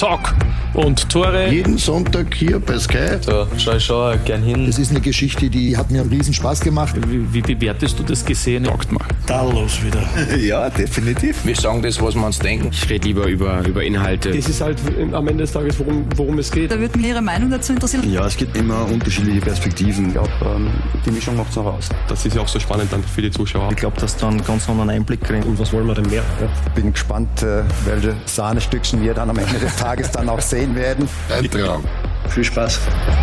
Talk und Tore. Jeden Sonntag hier bei Sky. Da schaue ich schon gern hin. Das ist eine Geschichte, die hat mir einen riesen Spaß gemacht. Wie bewertest du das Gesehene? Sagt mal. Tadellos wieder. Ja, definitiv. Wir sagen das, was wir uns denken. Ich rede lieber über Inhalte. Das ist halt am Ende des Tages, worum es geht. Da würde mich Ihre Meinung dazu interessieren. Ja, es gibt immer unterschiedliche Perspektiven. Ich glaube, die Mischung macht es auch aus. Das ist ja auch so spannend dann für die Zuschauer. Ich glaube, dass du einen ganz anderen Einblick kriegst. Und was wollen wir denn mehr? Ja? Bin gespannt, welche Sahnestückchen wir dann am Ende des Tages dann auch sehen werden. Ein Traum. Viel Spaß.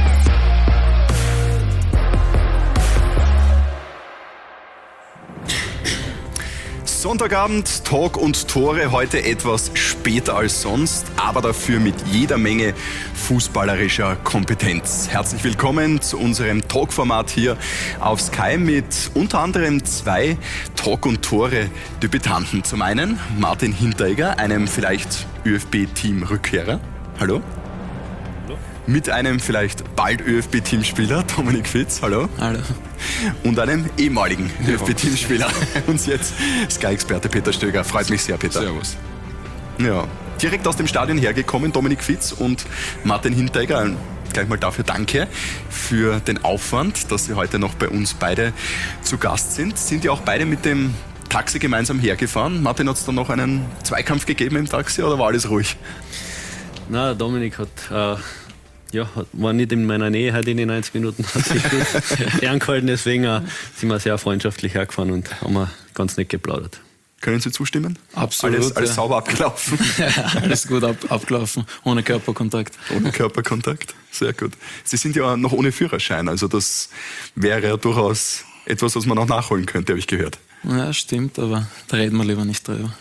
Sonntagabend, Talk und Tore, heute etwas später als sonst, aber dafür mit jeder Menge fußballerischer Kompetenz. Herzlich willkommen zu unserem Talk-Format hier auf Sky mit unter anderem 2 Talk und Tore-Debütanten. Zum einen Martin Hinteregger, einem vielleicht ÖFB-Team-Rückkehrer. Hallo. Mit einem vielleicht bald ÖFB-Teamspieler, Dominik Fitz, hallo. Hallo. Und einem ehemaligen ÖFB-Teamspieler, uns jetzt Sky-Experte Peter Stöger. Freut mich sehr, Peter. Servus. Ja, direkt aus dem Stadion hergekommen, Dominik Fitz und Martin Hinteregger. Gleich mal dafür danke für den Aufwand, dass Sie heute noch bei uns beide zu Gast sind. Sind ja auch beide mit dem Taxi gemeinsam hergefahren. Martin, hat es dann noch einen Zweikampf gegeben im Taxi oder war alles ruhig? Na, Dominik war nicht in meiner Nähe heute in den 90 Minuten, hat sich gut angehalten, deswegen sind wir sehr freundschaftlich hergefahren und haben ganz nett geplaudert. Können Sie zustimmen? Absolut. Alles sauber abgelaufen? Alles gut abgelaufen, ohne Körperkontakt. Ohne Körperkontakt, sehr gut. Sie sind ja noch ohne Führerschein, also das wäre ja durchaus etwas, was man noch nachholen könnte, habe ich gehört. Ja, stimmt, aber da reden wir lieber nicht drüber.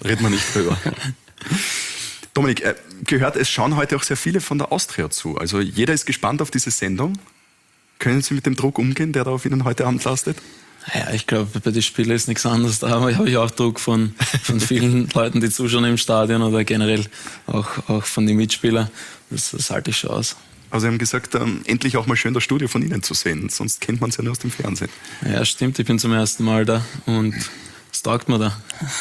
Dominik, gehört, es schauen heute auch sehr viele von der Austria zu. Also jeder ist gespannt auf diese Sendung. Können Sie mit dem Druck umgehen, der da auf Ihnen heute Abend lastet? Ja, ich glaube, bei den Spielern ist nichts anderes. Da habe ich auch Druck von vielen Leuten, die zuschauen im Stadion oder generell auch von den Mitspielern. Das halte ich schon aus. Also Sie haben gesagt, endlich auch mal schön das Studio von Ihnen zu sehen. Sonst kennt man es ja nur aus dem Fernsehen. Ja, stimmt. Ich bin zum ersten Mal da und es taugt mir da.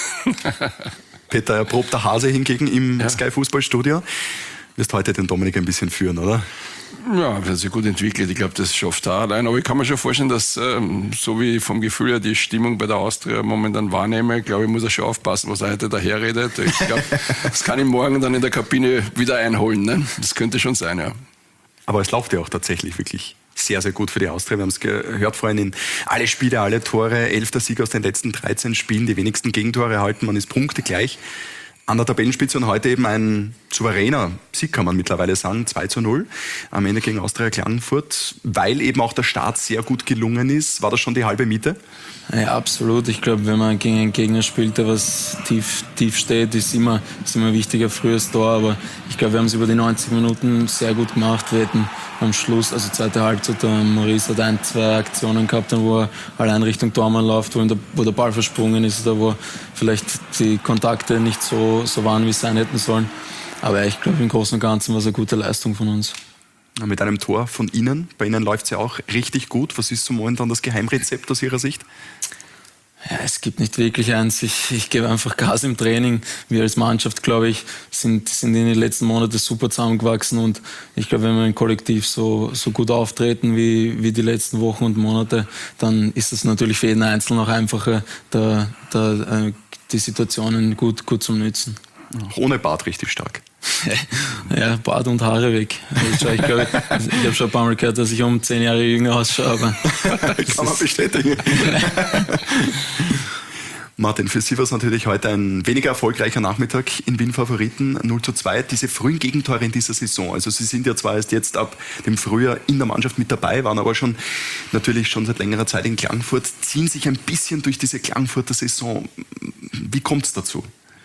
Peter, erprobter Hase hingegen im Sky-Fußballstudio. Wirst heute den Dominik ein bisschen führen, oder? Ja, das ist ja gut entwickelt. Ich glaube, das schafft er allein. Aber ich kann mir schon vorstellen, dass, so wie vom Gefühl her die Stimmung bei der Austria momentan wahrnehme, glaube ich, muss er schon aufpassen, was er heute daherredet. Ich glaube, das kann ich morgen dann in der Kabine wieder einholen. Ne? Das könnte schon sein, ja. Aber es läuft ja auch tatsächlich wirklich sehr, sehr gut für die Austria. Wir haben es gehört vorhin in alle Spiele, alle Tore, 11. Sieg aus den letzten 13 Spielen, die wenigsten Gegentore erhalten, man ist punktegleich an der Tabellenspitze und heute eben ein souveräner Sieg, kann man mittlerweile sagen, 2:0 am Ende gegen Austria Klagenfurt, weil eben auch der Start sehr gut gelungen ist. War das schon die halbe Miete? Ja, absolut. Ich glaube, wenn man gegen einen Gegner spielt, der was tief steht, ist immer wichtiger frühes Tor. Aber ich glaube, wir haben es über die 90 Minuten sehr gut gemacht. Wir hätten am Schluss, also zweite Halbzeit, Maurice hat 1-2 Aktionen gehabt, wo er allein Richtung Tormann läuft, wo der Ball versprungen ist, oder wo vielleicht die Kontakte nicht so waren, wie es sein hätten sollen. Aber ich glaube, im Großen und Ganzen war es eine gute Leistung von uns. Mit einem Tor von Ihnen. Bei Ihnen läuft es ja auch richtig gut. Was ist so momentan das Geheimrezept aus Ihrer Sicht? Ja, es gibt nicht wirklich eins. Ich gebe einfach Gas im Training. Wir als Mannschaft, glaube ich, sind in den letzten Monaten super zusammengewachsen. Und ich glaube, wenn wir im Kollektiv so gut auftreten wie die letzten Wochen und Monate, dann ist es natürlich für jeden Einzelnen auch einfacher, die Situationen gut zum Nützen. Auch ohne Bart richtig stark. Ja, Bart und Haare weg. Ich habe schon ein paar Mal gehört, dass ich um 10 Jahre jünger ausschaue. Aber kann man bestätigen. Martin, für Sie war es natürlich heute ein weniger erfolgreicher Nachmittag in Wien Favoriten, 0:2. Diese frühen Gegentore in dieser Saison, also Sie sind ja zwar erst jetzt ab dem Frühjahr in der Mannschaft mit dabei, waren aber natürlich schon seit längerer Zeit in Klagenfurt, ziehen sich ein bisschen durch diese Klagenfurter Saison. Wie kommt es dazu?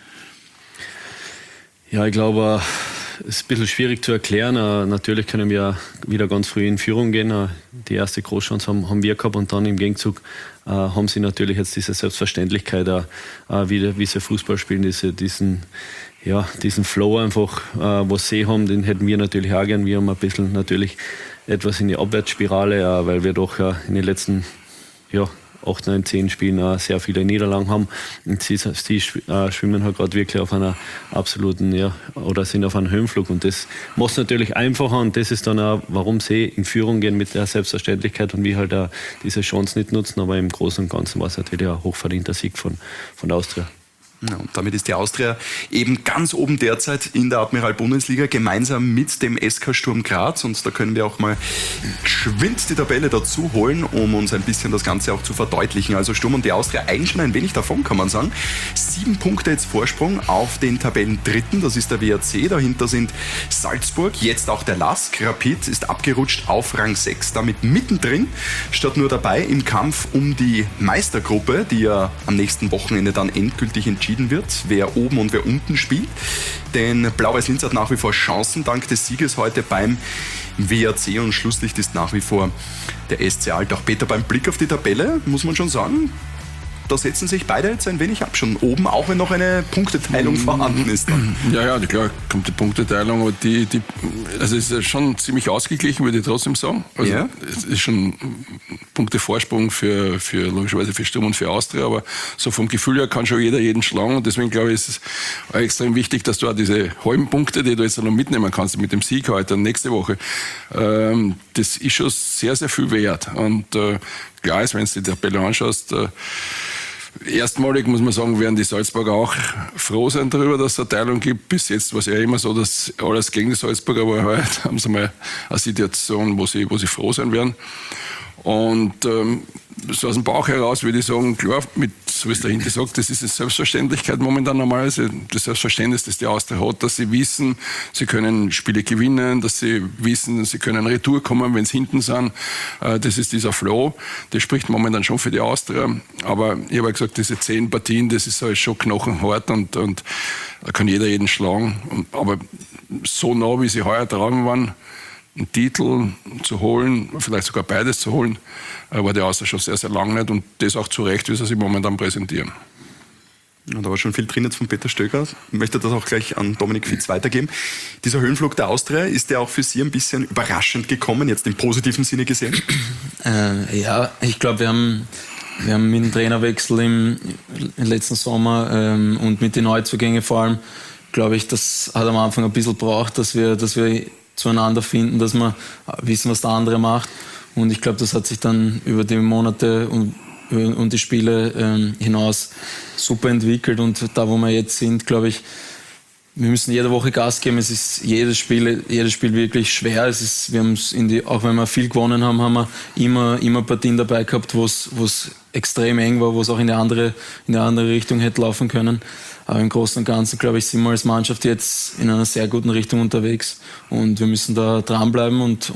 Ja, ich glaube, es ist ein bisschen schwierig zu erklären. Natürlich können wir wieder ganz früh in Führung gehen. Die erste Großchance haben wir gehabt und dann im Gegenzug haben sie natürlich jetzt diese Selbstverständlichkeit, wie sie Fußball spielen, diesen Flow einfach, was sie haben, den hätten wir natürlich auch gern. Wir haben ein bisschen natürlich etwas in die Abwärtsspirale, weil wir doch in den letzten 8, 9, 10 Spielen sehr viele Niederlagen haben. Und sie schwimmen halt gerade wirklich auf einer absoluten, oder sind auf einem Höhenflug. Und das macht es natürlich einfacher. Und das ist dann auch, warum sie in Führung gehen mit der Selbstverständlichkeit und wir halt auch diese Chance nicht nutzen. Aber im Großen und Ganzen war es natürlich ein hochverdienter Sieg von der Austria. Ja, und damit ist die Austria eben ganz oben derzeit in der Admiral-Bundesliga gemeinsam mit dem SK Sturm Graz. Und da können wir auch mal geschwind die Tabelle dazu holen, um uns ein bisschen das Ganze auch zu verdeutlichen. Also Sturm und die Austria eigentlich schon ein wenig davon, kann man sagen. 7 Punkte jetzt Vorsprung auf den Tabellendritten, das ist der WRC. Dahinter sind Salzburg, jetzt auch der LASK. Rapid ist abgerutscht auf Rang 6, damit mittendrin, statt nur dabei im Kampf um die Meistergruppe, die ja am nächsten Wochenende dann endgültig entschieden wird, wer oben und wer unten spielt. Denn Blau-Weiß-Linz hat nach wie vor Chancen dank des Sieges heute beim WRC und Schlusslicht ist nach wie vor der SC Altach. Peter, beim Blick auf die Tabelle muss man schon sagen, da setzen sich beide jetzt ein wenig ab, schon oben, auch wenn noch eine Punkteteilung vorhanden ist. Ja, klar kommt die Punkteteilung, aber also es ist schon ziemlich ausgeglichen, würde ich trotzdem sagen. Also es ist schon Punktevorsprung für logischerweise für Sturm und für Austria, aber so vom Gefühl her kann schon jeder jeden schlagen und deswegen glaube ich, ist es extrem wichtig, dass du auch diese halben Punkte, die du jetzt noch mitnehmen kannst mit dem Sieg heute und nächste Woche, das ist schon sehr, sehr viel wert und klar ist, wenn du die Tabelle anschaust, erstmalig muss man sagen, werden die Salzburger auch froh sein darüber, dass es eine Teilung gibt. Bis jetzt war es ja immer so, dass alles gegen die Salzburger, aber heute haben sie mal eine Situation, wo sie froh sein werden. Und so aus dem Bauch heraus würde ich sagen, klar, so wie es dahinter sagt, das ist eine Selbstverständlichkeit momentan normalerweise. Das Selbstverständnis, das die Austria hat, dass sie wissen, sie können Spiele gewinnen, dass sie wissen, sie können Retour kommen, wenn sie hinten sind. Das ist dieser Flow. Das spricht momentan schon für die Austria. Aber ich habe ja gesagt, diese 10 Partien, das ist halt schon knochenhart und da kann jeder jeden schlagen. Aber so nah, wie sie heuer dran waren, einen Titel zu holen, vielleicht sogar beides zu holen, war die Austria schon sehr, sehr lange nicht und das auch zu Recht, wie sie sich momentan präsentieren. Ja, da war schon viel drin jetzt von Peter Stöger. Ich möchte das auch gleich an Dominik Fitz weitergeben. Dieser Höhenflug der Austria, ist der auch für Sie ein bisschen überraschend gekommen, jetzt im positiven Sinne gesehen? Ja, ich glaube, wir haben mit dem Trainerwechsel im letzten Sommer und mit den Neuzugängen vor allem, glaube ich, das hat am Anfang ein bisschen gebraucht, dass wir zueinander finden, dass wir wissen, was der andere macht. Und ich glaube, das hat sich dann über die Monate und die Spiele hinaus super entwickelt. Und da, wo wir jetzt sind, glaube ich, wir müssen jede Woche Gas geben. Es ist jedes Spiel wirklich schwer. Wir haben auch wenn wir viel gewonnen haben, haben wir immer Partien dabei gehabt, wo es extrem eng war, wo es auch in eine andere Richtung hätte laufen können. Aber im Großen und Ganzen, glaube ich, sind wir als Mannschaft jetzt in einer sehr guten Richtung unterwegs. Und wir müssen da dranbleiben und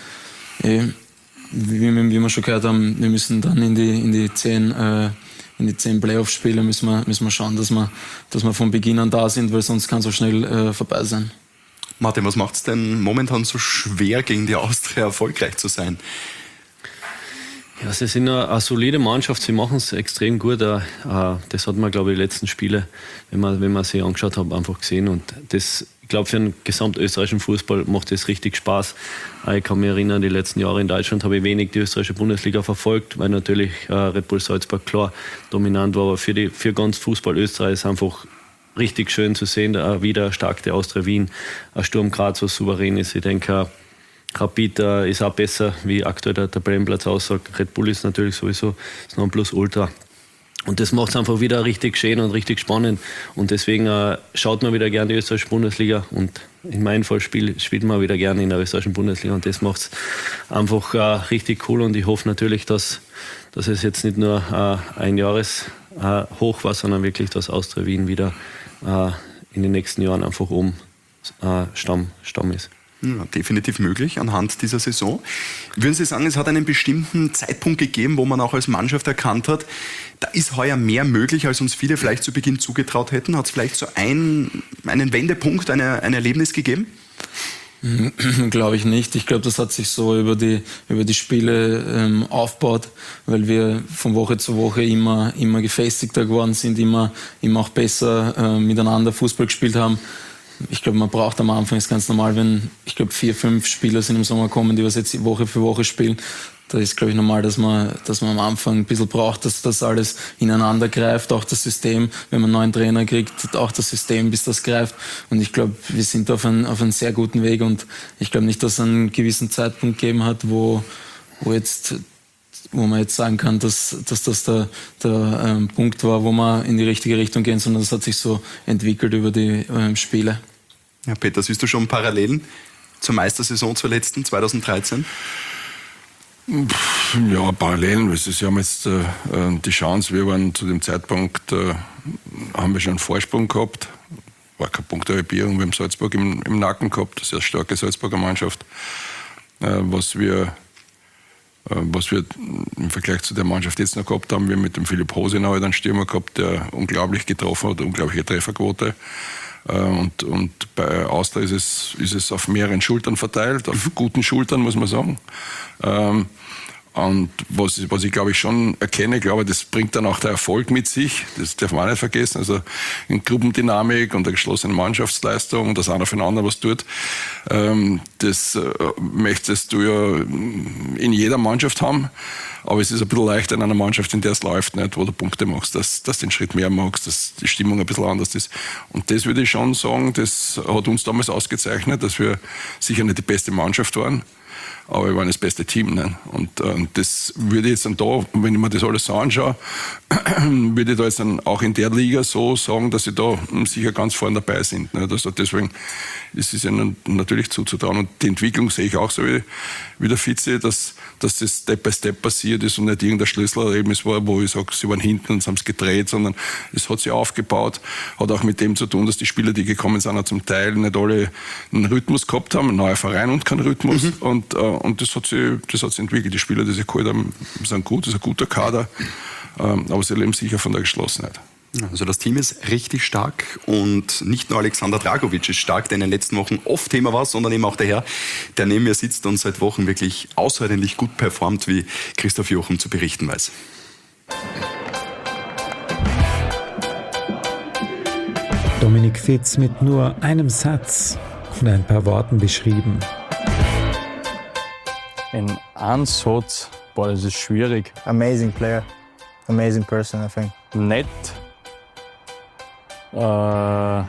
wie wir schon gehört haben, wir müssen dann in die 10 Playoff-Spiele müssen wir schauen, dass wir von Beginn an da sind, weil sonst kann es so schnell vorbei sein. Martin, was macht es denn momentan so schwer, gegen die Austria erfolgreich zu sein? Ja, sie sind eine solide Mannschaft, sie machen es extrem gut. Das hat man, glaube ich, die letzten Spiele, wenn man sie angeschaut hat, einfach gesehen. Und das, ich glaube, für den gesamtösterreichischen Fußball macht das richtig Spaß. Ich kann mich erinnern, die letzten Jahre in Deutschland habe ich wenig die österreichische Bundesliga verfolgt, weil natürlich Red Bull Salzburg klar dominant war. Aber für ganz Fußball Österreich ist es einfach richtig schön zu sehen, wieder stark der Austria Wien, ein Sturm Graz, was souverän ist. Ich denke, Rapid ist auch besser, wie aktuell der Tabellenplatz aussagt. Red Bull ist natürlich sowieso das Nonplusultra. Und das macht es einfach wieder richtig schön und richtig spannend. Und deswegen schaut man wieder gerne die österreichische Bundesliga. Und in meinem Fall spielt man wieder gerne in der österreichischen Bundesliga. Und das macht es einfach richtig cool. Und ich hoffe natürlich, dass es jetzt nicht nur ein Jahreshoch war, sondern wirklich, dass Austria Wien wieder in den nächsten Jahren einfach oben Stamm ist. Ja, definitiv möglich anhand dieser Saison. Würden Sie sagen, es hat einen bestimmten Zeitpunkt gegeben, wo man auch als Mannschaft erkannt hat, da ist heuer mehr möglich, als uns viele vielleicht zu Beginn zugetraut hätten? Hat es vielleicht so einen Wendepunkt, ein Erlebnis gegeben? Glaube ich nicht. Ich glaube, das hat sich so über die Spiele aufgebaut, weil wir von Woche zu Woche immer gefestigter geworden sind, immer auch besser miteinander Fußball gespielt haben. Ich glaube, man braucht am Anfang, ist ganz normal, wenn, ich glaube, 4, 5 Spieler sind im Sommer kommen, die was jetzt Woche für Woche spielen, da ist, glaube ich, normal, dass man am Anfang ein bisschen braucht, dass das alles ineinander greift, auch das System, wenn man einen neuen Trainer kriegt, auch das System, bis das greift. Und ich glaube, wir sind auf einem sehr guten Weg und ich glaube nicht, dass es einen gewissen Zeitpunkt gegeben hat, wo man jetzt sagen kann, dass das der Punkt war, wo man in die richtige Richtung gehen, sondern das hat sich so entwickelt über die Spiele. Ja, Peter, siehst du schon Parallelen zur Meistersaison zur letzten, 2013? Ja, Parallelen. Sie haben jetzt die Chance, wir waren zu dem Zeitpunkt, haben wir schon einen Vorsprung gehabt. War keine Punktehalbierung, wir haben Salzburg im Nacken gehabt, eine sehr starke Salzburger Mannschaft. Was wir im Vergleich zu der Mannschaft jetzt noch gehabt haben, wir mit dem Philipp Hosenau einen Stürmer gehabt, der unglaublich getroffen hat, unglaubliche Trefferquote. Und bei Austria ist es auf mehreren Schultern verteilt, auf guten Schultern, muss man sagen. Und was ich glaube ich schon erkenne, glaube das bringt dann auch der Erfolg mit sich. Das darf man auch nicht vergessen. Also in Gruppendynamik und der geschlossenen Mannschaftsleistung, dass einer für den anderen was tut, das möchtest du ja in jeder Mannschaft haben. Aber es ist ein bisschen leichter in einer Mannschaft, in der es läuft, nicht, wo du Punkte machst, dass du den Schritt mehr machst, dass die Stimmung ein bisschen anders ist. Und das würde ich schon sagen, das hat uns damals ausgezeichnet, dass wir sicher nicht die beste Mannschaft waren, aber wir waren das beste Team. Ne? Und das würde jetzt dann da, wenn ich mir das alles so anschaue, würde ich da jetzt dann auch in der Liga so sagen, dass sie da sicher ganz vorne dabei sind. Ne? Also deswegen ist es ja natürlich zuzutrauen. Und die Entwicklung sehe ich auch so wie der Vize, dass das Step by Step passiert ist und nicht irgendein Schlüsselerlebnis war, wo ich sage, sie waren hinten und haben es gedreht, sondern es hat sich aufgebaut. Hat auch mit dem zu tun, dass die Spieler, die gekommen sind, auch zum Teil nicht alle einen Rhythmus gehabt haben, ein neuer Verein und keinen Rhythmus. Und das hat sich entwickelt. Die Spieler, die sie geholt haben, sind gut, das ist ein guter Kader, aber sie leben sicher von der Geschlossenheit. Also das Team ist richtig stark und nicht nur Alexander Dragovic ist stark, der in den letzten Wochen oft Thema war, sondern eben auch der Herr, der neben mir sitzt und seit Wochen wirklich außerordentlich gut performt, wie Christoph Jochum zu berichten weiß. Dominik Fitz mit nur einem Satz und ein paar Worten beschrieben. In einem Satz, das ist schwierig. Amazing player, amazing person, I think. Nett. Auch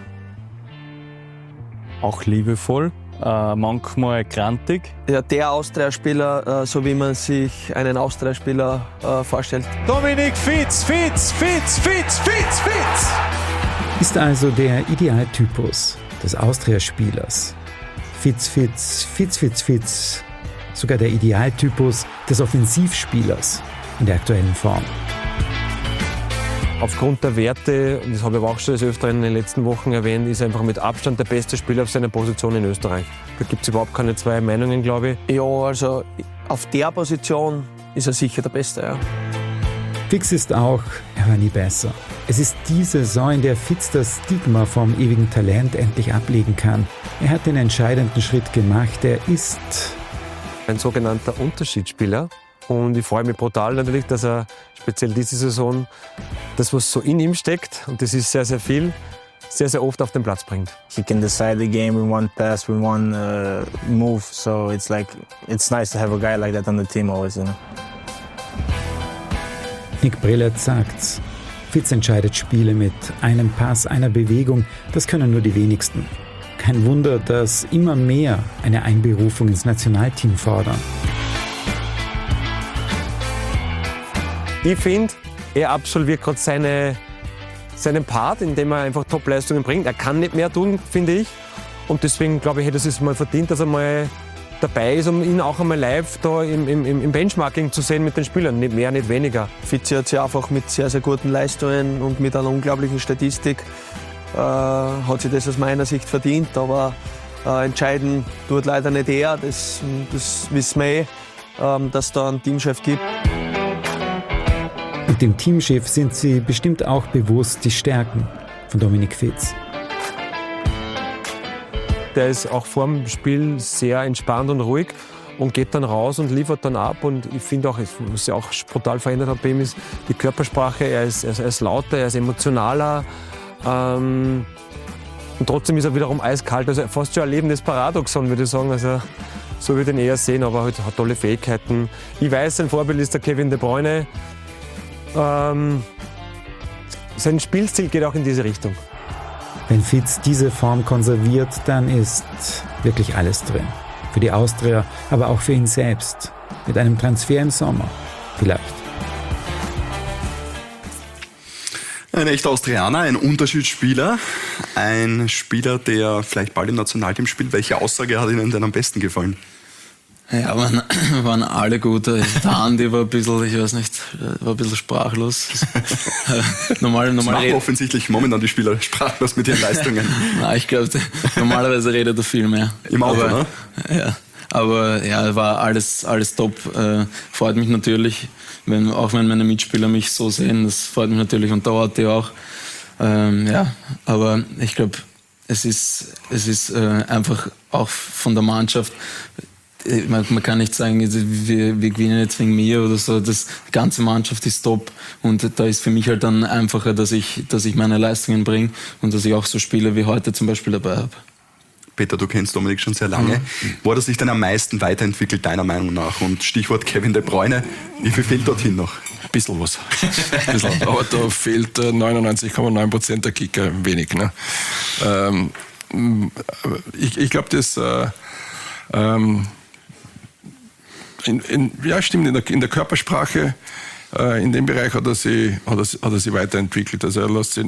liebevoll, manchmal grantig. Ja, der Austria-Spieler, so wie man sich einen Austria-Spieler vorstellt. Dominik Fitz, Fitz, Fitz, Fitz, Fitz, Fitz! Ist also der Idealtypus des Austria-Spielers. Fitz, Fitz, Fitz, Fitz, Fitz. Sogar der Idealtypus des Offensivspielers in der aktuellen Form. Aufgrund der Werte, und das habe ich aber auch schon des Öfteren in den letzten Wochen erwähnt, ist er einfach mit Abstand der beste Spieler auf seiner Position in Österreich. Da gibt es überhaupt keine zwei Meinungen, glaube ich. Ja, also auf der Position ist er sicher der Beste, ja. Fix ist auch, er war nie besser. Es ist die Saison, in der Fitz das Stigma vom ewigen Talent endlich ablegen kann. Er hat den entscheidenden Schritt gemacht, er ist ein sogenannter Unterschiedsspieler. Und ich freue mich brutal natürlich, dass er speziell diese Saison das, was so in ihm steckt, und das ist sehr, sehr viel, sehr, sehr oft auf den Platz bringt. He can decide the game with one pass, with one move. So it's nice to have a guy like that on the team always, you know. Nick Brillert sagt's. Fitz entscheidet Spiele mit einem Pass, einer Bewegung. Das können nur die wenigsten. Kein Wunder, dass immer mehr eine Einberufung ins Nationalteam fordern. Ich finde, er absolviert gerade seinen Part, indem er einfach Top-Leistungen bringt. Er kann nicht mehr tun, finde ich. Und deswegen, glaube ich, hätte es mal verdient, dass er mal dabei ist, um ihn auch einmal live da im Benchmarking zu sehen mit den Spielern. Nicht mehr, nicht weniger. Fitz hat sich einfach mit sehr, sehr guten Leistungen und mit einer unglaublichen Statistik hat sich das aus meiner Sicht verdient. Aber entscheiden tut leider nicht er. Das wissen wir dass es da einen Teamchef gibt. Und dem Teamchef sind sie bestimmt auch bewusst, die Stärken von Dominik Fitz. Der ist auch vor dem Spiel sehr entspannt und ruhig und geht dann raus und liefert dann ab. Und ich finde auch, was sich auch brutal verändert hat bei ihm, ist die Körpersprache. Er ist lauter, er ist emotionaler. Und trotzdem ist er wiederum eiskalt. Also fast schon ein lebendes Paradoxon, würde ich sagen. Also So würde ich ihn eher sehen, aber halt, hat tolle Fähigkeiten. Ich weiß, sein Vorbild ist der Kevin De Bruyne. Sein Spielstil geht auch in diese Richtung. Wenn Fitz diese Form konserviert, dann ist wirklich alles drin. Für die Austria, aber auch für ihn selbst. Mit einem Transfer im Sommer. Vielleicht. Ein echter Austrianer, ein Unterschiedsspieler, ein Spieler, der vielleicht bald im Nationalteam spielt. Welche Aussage hat Ihnen denn am besten gefallen? Ja, waren alle gut. Der Andi war ein bisschen, ich weiß nicht, war ein bisschen sprachlos. Normal machen offensichtlich momentan die Spieler sprachlos mit ihren Leistungen. Nein, ich glaube, normalerweise redet er viel mehr. Im Auto, aber, ne? Ja, aber ja, war alles top. Freut mich natürlich, auch wenn meine Mitspieler mich so sehen. Das freut mich natürlich und der Ort auch. Ja, aber ich glaube, es ist einfach auch von der Mannschaft. Man kann nicht sagen, wir gewinnen jetzt wegen mir oder so. Die ganze Mannschaft ist top und da ist für mich halt dann einfacher, dass ich meine Leistungen bringe und dass ich auch so Spiele wie heute zum Beispiel dabei habe. Peter, du kennst Dominik schon sehr lange. Wo hat er sich denn am meisten weiterentwickelt, deiner Meinung nach? Und Stichwort Kevin De Bruyne, wie viel fehlt dorthin noch? Ein bisschen was. Aber da fehlt 99,9% der Kicker wenig. Ne? Ich glaube, das... ja, stimmt, in der Körpersprache, in dem Bereich hat er sich weiterentwickelt. Also er lässt sich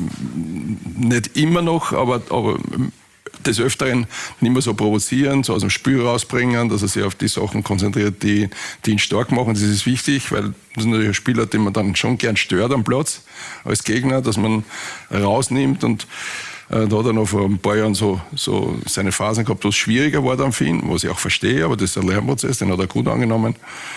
nicht immer noch, aber des Öfteren nicht mehr so provozieren, so aus dem Spiel rausbringen, dass er sich auf die Sachen konzentriert, die ihn stark machen. Das ist wichtig, weil das ist natürlich ein Spieler, den man dann schon gern stört am Platz als Gegner, dass man rausnimmt und da hat er noch vor ein paar Jahren so seine Phasen gehabt, wo es schwieriger war dann für ihn, was ich auch verstehe, aber das ist ein Lernprozess, den hat er gut angenommen.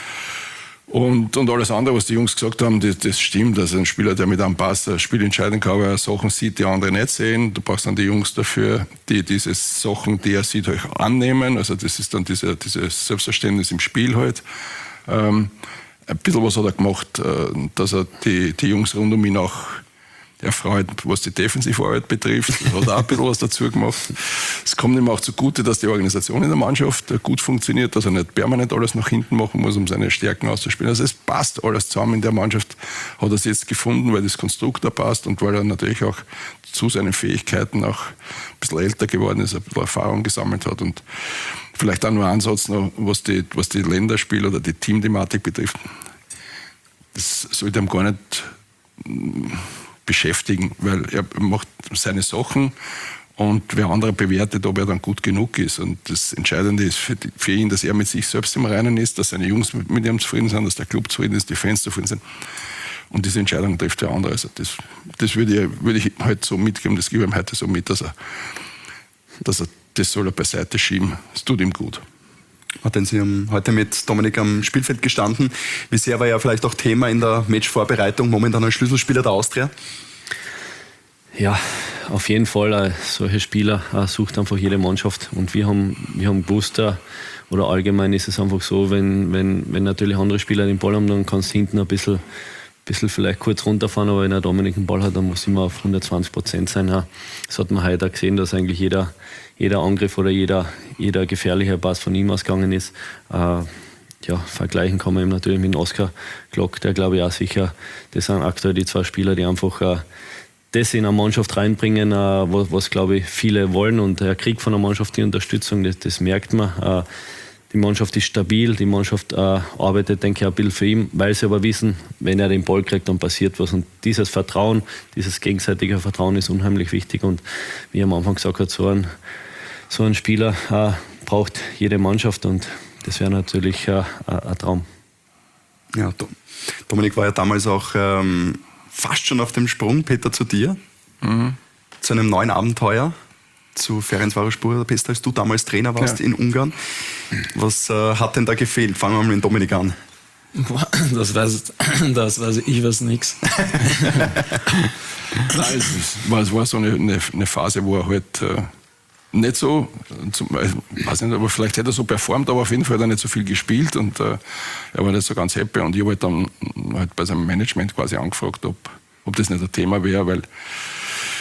Und alles andere, was die Jungs gesagt haben, das stimmt. Also ein Spieler, der mit einem Pass ein Spiel entscheiden kann, weil er Sachen sieht, die andere nicht sehen. Du brauchst dann die Jungs dafür, die diese Sachen, die er sieht, euch annehmen. Also das ist dann dieses Selbstverständnis im Spiel halt. Ein bisschen was hat er gemacht, dass er die Jungs rund um ihn auch erfreut, was die Defensivarbeit betrifft. Das hat auch ein bisschen was dazu gemacht. Es kommt ihm auch zugute, dass die Organisation in der Mannschaft gut funktioniert, dass er nicht permanent alles nach hinten machen muss, um seine Stärken auszuspielen. Also es passt alles zusammen in der Mannschaft. Hat er es jetzt gefunden, weil das Konstrukt da passt und weil er natürlich auch zu seinen Fähigkeiten auch ein bisschen älter geworden ist, ein bisschen Erfahrung gesammelt hat und vielleicht auch nur ein Ansatz noch, was die Länderspiel oder die Teamthematik betrifft. Das sollte ihm gar nicht beschäftigen, weil er macht seine Sachen und wer andere bewertet, ob er dann gut genug ist. Und das Entscheidende ist für ihn, dass er mit sich selbst im Reinen ist, dass seine Jungs mit ihm zufrieden sind, dass der Club zufrieden ist, die Fans zufrieden sind. Und diese Entscheidung trifft der andere. Also das würde ich halt so mitgeben, das gebe ich ihm heute so mit, dass er das soll er beiseite schieben. Es tut ihm gut. Denn Sie haben heute mit Dominik am Spielfeld gestanden. Wie sehr war ja vielleicht auch Thema in der Matchvorbereitung, momentan ein Schlüsselspieler der Austria? Ja, auf jeden Fall. Solche Spieler sucht einfach jede Mannschaft. Und wir haben gewusst, oder allgemein ist es einfach so, wenn natürlich andere Spieler den Ball haben, dann kann es hinten ein bisschen vielleicht kurz runterfahren, aber wenn er Dominik den Ball hat, dann muss immer auf 120% sein. Das hat man heute auch gesehen, dass eigentlich jeder Angriff oder jeder gefährliche Pass von ihm ausgegangen ist. Vergleichen kann man ihm natürlich mit Oskar Glock, der glaube ich auch sicher, das sind aktuell die zwei Spieler, die einfach das in eine Mannschaft reinbringen, was glaube ich viele wollen, und er kriegt von der Mannschaft die Unterstützung, das merkt man. Die Mannschaft ist stabil, die Mannschaft arbeitet, denke ich, ein bisschen für ihn, weil sie aber wissen, wenn er den Ball kriegt, dann passiert was. Und dieses Vertrauen, dieses gegenseitige Vertrauen ist unheimlich wichtig. Und wie er am Anfang gesagt hat, so ein Spieler braucht jede Mannschaft, und das wäre natürlich ein Traum. Ja, Dominik war ja damals auch fast schon auf dem Sprung, Peter, zu dir, zu einem neuen Abenteuer. Zu Ferencváros Budapest, als du damals Trainer warst in Ungarn. Was hat denn da gefehlt? Fangen wir mal mit Dominik an. Das weiß ich weiß nichts. Es war so eine Phase, wo er halt nicht so, weiß nicht, aber vielleicht hätte er so performt, aber auf jeden Fall hat er nicht so viel gespielt und er war nicht so ganz happy. Und ich habe halt dann bei seinem Management quasi angefragt, ob das nicht ein Thema wäre, weil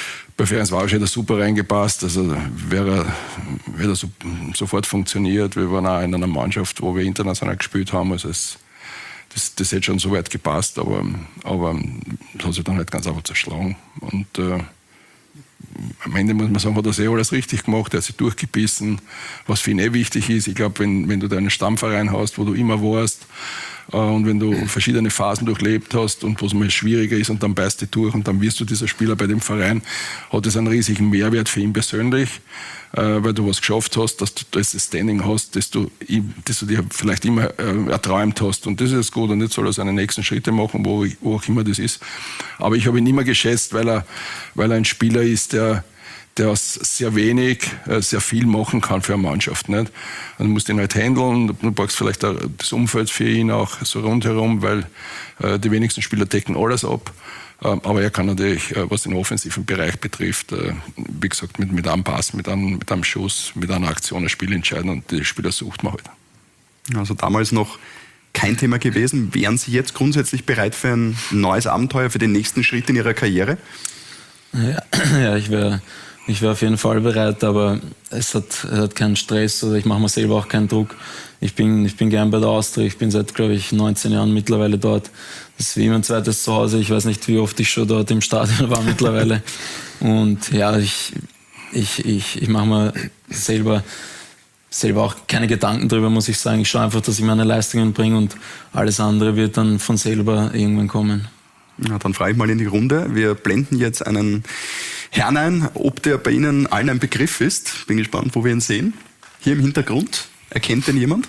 Bei Ferencváros hätte er super reingepasst, also hätte er sofort funktioniert. Wir waren auch in einer Mannschaft, wo wir international gespielt haben, also das hätte schon so weit gepasst, aber das hat sich dann halt ganz einfach zerschlagen. Und am Ende muss man sagen, hat er alles richtig gemacht, er hat sich durchgebissen, was für ihn wichtig ist. Ich glaube, wenn du deinen Stammverein hast, wo du immer warst, und wenn du verschiedene Phasen durchlebt hast und wo es mal schwieriger ist und dann beißt du durch und dann wirst du dieser Spieler bei dem Verein, hat es einen riesigen Mehrwert für ihn persönlich, weil du was geschafft hast, dass du das Standing hast, das du dir vielleicht immer erträumt hast. Und das ist gut und jetzt soll er seine nächsten Schritte machen, wo auch immer das ist. Aber ich habe ihn immer geschätzt, weil er ein Spieler ist, der aus sehr wenig sehr viel machen kann für eine Mannschaft. Nicht? Du musst ihn halt handeln, du brauchst vielleicht auch das Umfeld für ihn auch so rundherum, weil die wenigsten Spieler decken alles ab. Aber er kann natürlich, was den offensiven Bereich betrifft, wie gesagt, mit einem Pass, mit einem Schuss, mit einer Aktion ein Spiel entscheiden und die Spieler sucht man halt. Also damals noch kein Thema gewesen. Wären Sie jetzt grundsätzlich bereit für ein neues Abenteuer, für den nächsten Schritt in Ihrer Karriere? Ja, ich wäre auf jeden Fall bereit, aber es hat keinen Stress oder ich mache mir selber auch keinen Druck. Ich bin gern bei der Austria, ich bin seit, glaube ich, 19 Jahren mittlerweile dort. Das ist wie mein zweites Zuhause. Ich weiß nicht, wie oft ich schon dort im Stadion war mittlerweile. Und ja, ich mache mir selber auch keine Gedanken drüber, muss ich sagen. Ich schaue einfach, dass ich meine Leistungen bringe und alles andere wird dann von selber irgendwann kommen. Ja, dann frage ich mal in die Runde. Wir blenden jetzt einen Herrn ein, ob der bei Ihnen allen ein Begriff ist. Bin gespannt, wo wir ihn sehen. Hier im Hintergrund. Erkennt denn jemand?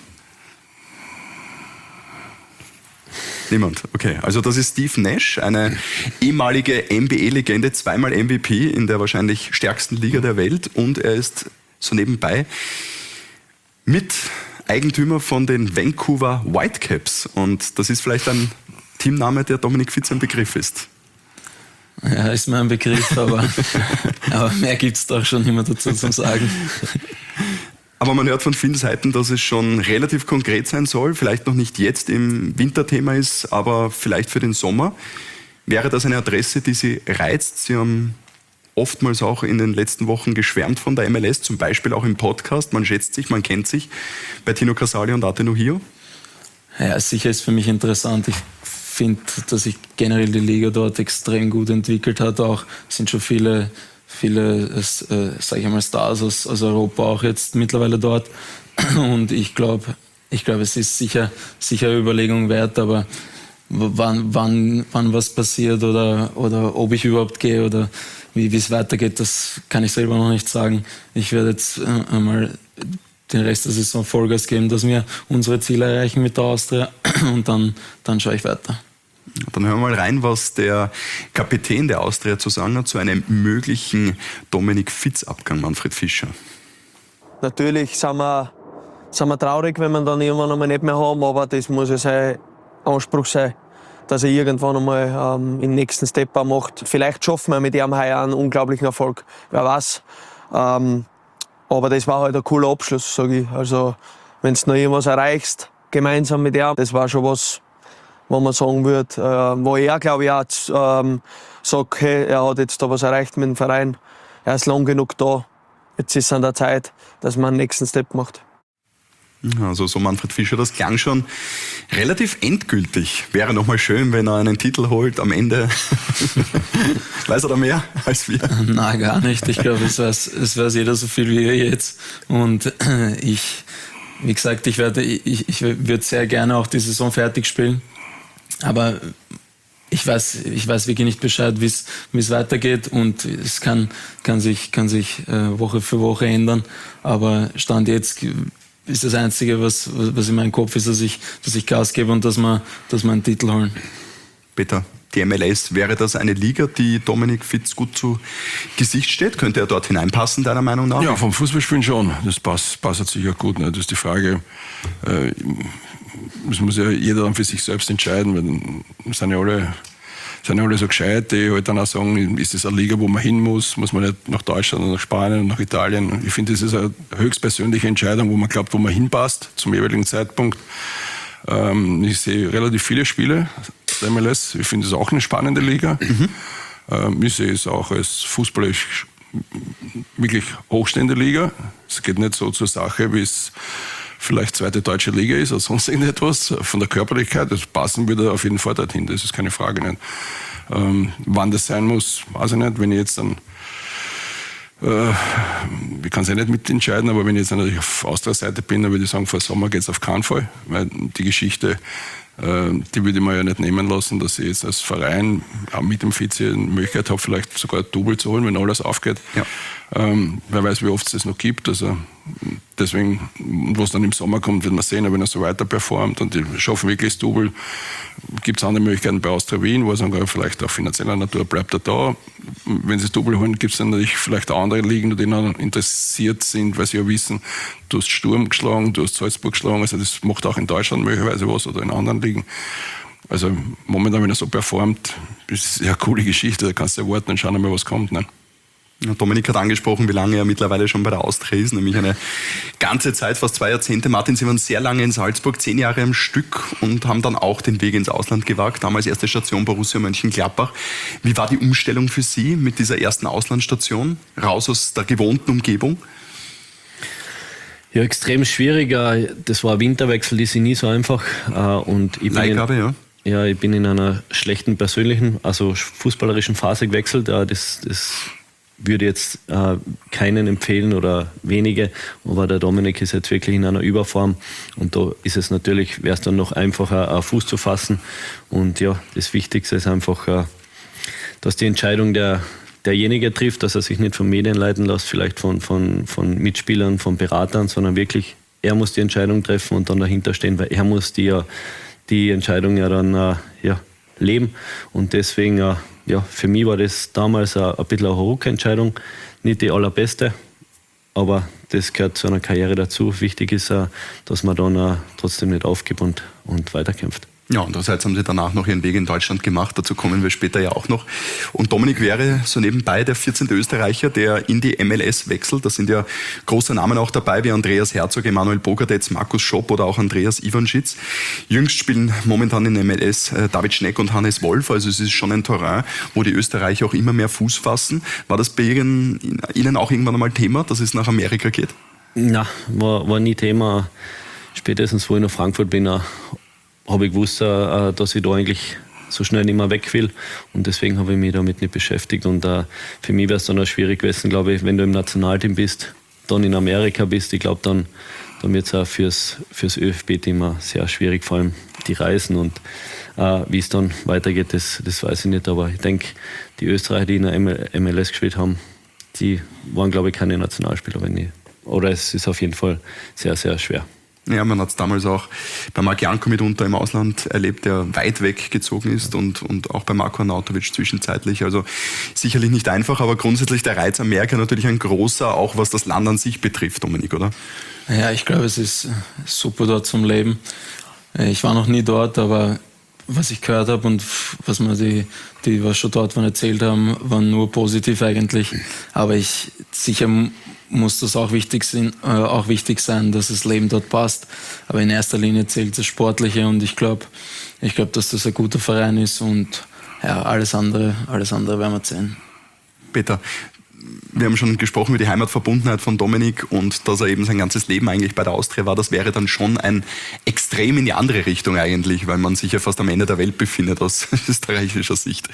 Niemand, okay. Also das ist Steve Nash, eine ehemalige NBA-Legende, zweimal MVP in der wahrscheinlich stärksten Liga der Welt und er ist so nebenbei Miteigentümer von den Vancouver Whitecaps und das ist vielleicht ein Teamname, der Dominik Fitz ein Begriff ist. Ja, ist mir ein Begriff, aber mehr gibt es doch schon nicht mehr dazu zu sagen. Aber man hört von vielen Seiten, dass es schon relativ konkret sein soll, vielleicht noch nicht jetzt im Winterthema ist, aber vielleicht für den Sommer. Wäre das eine Adresse, die Sie reizt? Sie haben oftmals auch in den letzten Wochen geschwärmt von der MLS, zum Beispiel auch im Podcast. Man schätzt sich, man kennt sich bei Tino Casale und Ate Nuhio. Ja, sicher ist für mich interessant. Ich finde, dass sich generell die Liga dort extrem gut entwickelt hat. Auch sind schon viele sage ich mal, Stars aus Europa auch jetzt mittlerweile dort. Und ich glaube, es ist sicher eine Überlegung wert, aber wann was passiert oder ob ich überhaupt gehe oder wie es weitergeht, das kann ich selber noch nicht sagen. Ich werde jetzt einmal den Rest der Saison Vollgas geben, dass wir unsere Ziele erreichen mit der Austria und dann schaue ich weiter. Dann hören wir mal rein, was der Kapitän der Austria zu sagen hat zu einem möglichen Dominik Fitz-Abgang, Manfred Fischer. Natürlich sind wir traurig, wenn wir dann irgendwann einmal nicht mehr haben, aber das muss ja sein Anspruch sein, dass er irgendwann einmal den nächsten Step macht. Vielleicht schaffen wir mit ihm heuer einen unglaublichen Erfolg, wer weiß. Aber das war halt ein cooler Abschluss, sage ich. Also, wenn du noch irgendwas erreichst, gemeinsam mit ihm, das war schon was, wo man sagen würde, wo er, glaube ich, auch sagt, hey, er hat jetzt da was erreicht mit dem Verein, er ist lang genug da, jetzt ist es an der Zeit, dass man den nächsten Step macht. Also so Manfred Fischer, das klang schon relativ endgültig. Wäre nochmal schön, wenn er einen Titel holt am Ende. Weiß er da mehr als wir? Nein, gar nicht. Ich glaube, es weiß jeder so viel wie ihr jetzt. Und wie gesagt, ich würde sehr gerne auch die Saison fertig spielen. Aber ich weiß wirklich nicht Bescheid, wie es weitergeht und es kann sich Woche für Woche ändern. Aber Stand jetzt ist das Einzige, was in meinem Kopf ist, dass ich Gas gebe und dass wir einen Titel holen. Peter, die MLS, wäre das eine Liga, die Dominik Fitz gut zu Gesicht steht? Könnte er dort hineinpassen, deiner Meinung nach? Ja, vom Fußballspielen schon. Das passt sicher gut. Ne? Das ist die Frage, das muss ja jeder dann für sich selbst entscheiden, weil sind ja alle so gescheit, die halt dann auch sagen, ist das eine Liga, wo man hin muss man nicht nach Deutschland und nach Spanien und nach Italien. Ich finde, das ist eine höchstpersönliche Entscheidung, wo man glaubt, wo man hinpasst zum jeweiligen Zeitpunkt. Ich sehe relativ viele Spiele der MLS. Ich finde es auch eine spannende Liga. Ich sehe es auch als fußballisch wirklich hochstehende Liga. Es geht nicht so zur Sache, wie es vielleicht zweite deutsche Liga ist oder sonst irgendetwas. Von der Körperlichkeit, das passen wir da auf jeden Fall dorthin, das ist keine Frage nicht. Wann das sein muss, weiß ich nicht. Wenn ich jetzt dann ich kann es ja nicht mitentscheiden, aber wenn ich jetzt natürlich auf Austria-Seite bin, dann würde ich sagen, vor Sommer geht es auf keinen Fall. Weil die Geschichte, die würde ich mir ja nicht nehmen lassen, dass ich jetzt als Verein auch mit dem Vize eine Möglichkeit habe, vielleicht sogar ein Double zu holen, wenn alles aufgeht. Ja. Wer weiß, wie oft es das noch gibt. Also deswegen, was dann im Sommer kommt, wird man sehen, wenn er so weiter performt und die schaffen wirklich das Double. Gibt es andere Möglichkeiten bei Austria Wien, wo er sagen, vielleicht auch finanzieller Natur bleibt er da. Wenn sie das Double holen, gibt es dann natürlich vielleicht andere Ligen, die noch interessiert sind, weil sie ja wissen, du hast Sturm geschlagen, du hast Salzburg geschlagen, also das macht auch in Deutschland möglicherweise was oder in anderen Ligen. Also momentan, wenn er so performt, ist es eine coole Geschichte, da kannst du ja warten und schauen mal, was kommt. Ne? Dominik hat angesprochen, wie lange er mittlerweile schon bei der Austria ist, nämlich eine ganze Zeit, fast 2 Jahrzehnte. Martin, Sie waren sehr lange in Salzburg, 10 Jahre am Stück und haben dann auch den Weg ins Ausland gewagt, damals erste Station Borussia Mönchengladbach. Wie war die Umstellung für Sie mit dieser ersten Auslandsstation, raus aus der gewohnten Umgebung? Ja, extrem schwierig. Das war ein Winterwechsel, das ist nie so einfach. Und ich bin ich bin in einer schlechten persönlichen, also fußballerischen Phase gewechselt. Das würde jetzt keinen empfehlen oder wenige, aber der Dominik ist jetzt wirklich in einer Überform und da ist es natürlich, wäre es dann noch einfacher, Fuß zu fassen und ja, das Wichtigste ist einfach, dass die Entscheidung derjenige trifft, dass er sich nicht von Medien leiten lässt, vielleicht von Mitspielern, von Beratern, sondern wirklich, er muss die Entscheidung treffen und dann dahinter stehen, weil er muss die Entscheidung ja dann leben und deswegen für mich war das damals ein bisschen eine Ruckentscheidung, nicht die allerbeste, aber das gehört zu einer Karriere dazu. Wichtig ist, dass man dann trotzdem nicht aufgibt und weiterkämpft. Ja, und andererseits haben Sie danach noch Ihren Weg in Deutschland gemacht, dazu kommen wir später ja auch noch. Und Dominik wäre so nebenbei der 14. Österreicher, der in die MLS wechselt. Da sind ja große Namen auch dabei, wie Andreas Herzog, Emanuel Bogadetz, Markus Schopp oder auch Andreas Ivanschitz. Jüngst spielen momentan in MLS David Schneck und Hannes Wolf, also es ist schon ein Terrain, wo die Österreicher auch immer mehr Fuß fassen. War das bei Ihnen auch irgendwann einmal Thema, dass es nach Amerika geht? Na, war nie Thema. Spätestens, wo ich nach Frankfurt bin, habe ich gewusst, dass ich da eigentlich so schnell nicht mehr weg will und deswegen habe ich mich damit nicht beschäftigt und für mich wäre es dann auch schwierig gewesen, glaube ich, wenn du im Nationalteam bist, dann in Amerika bist, ich glaube dann wird es auch fürs ÖFB-Team auch sehr schwierig, vor allem die Reisen und wie es dann weitergeht, das weiß ich nicht, aber ich denke, die Österreicher, die in der MLS gespielt haben, die waren, glaube ich, keine Nationalspieler, oder es ist auf jeden Fall sehr, sehr schwer. Ja, man hat es damals auch bei Marc Janko mitunter im Ausland erlebt, der weit weggezogen ist und auch bei Marko Arnautovic zwischenzeitlich. Also sicherlich nicht einfach, aber grundsätzlich der Reiz Amerika natürlich ein großer, auch was das Land an sich betrifft, Dominik, oder? Ja, ich glaube, es ist super dort zum Leben. Ich war noch nie dort, aber was ich gehört habe und was mir die was schon dort waren erzählt haben, waren nur positiv eigentlich. Aber sicher muss das auch wichtig sein, dass das Leben dort passt. Aber in erster Linie zählt das Sportliche und ich glaube, dass das ein guter Verein ist und ja, alles andere werden wir sehen. Peter, wir haben schon gesprochen über die Heimatverbundenheit von Dominik und dass er eben sein ganzes Leben eigentlich bei der Austria war. Das wäre dann schon ein Extrem in die andere Richtung eigentlich, weil man sich ja fast am Ende der Welt befindet aus österreichischer Sicht.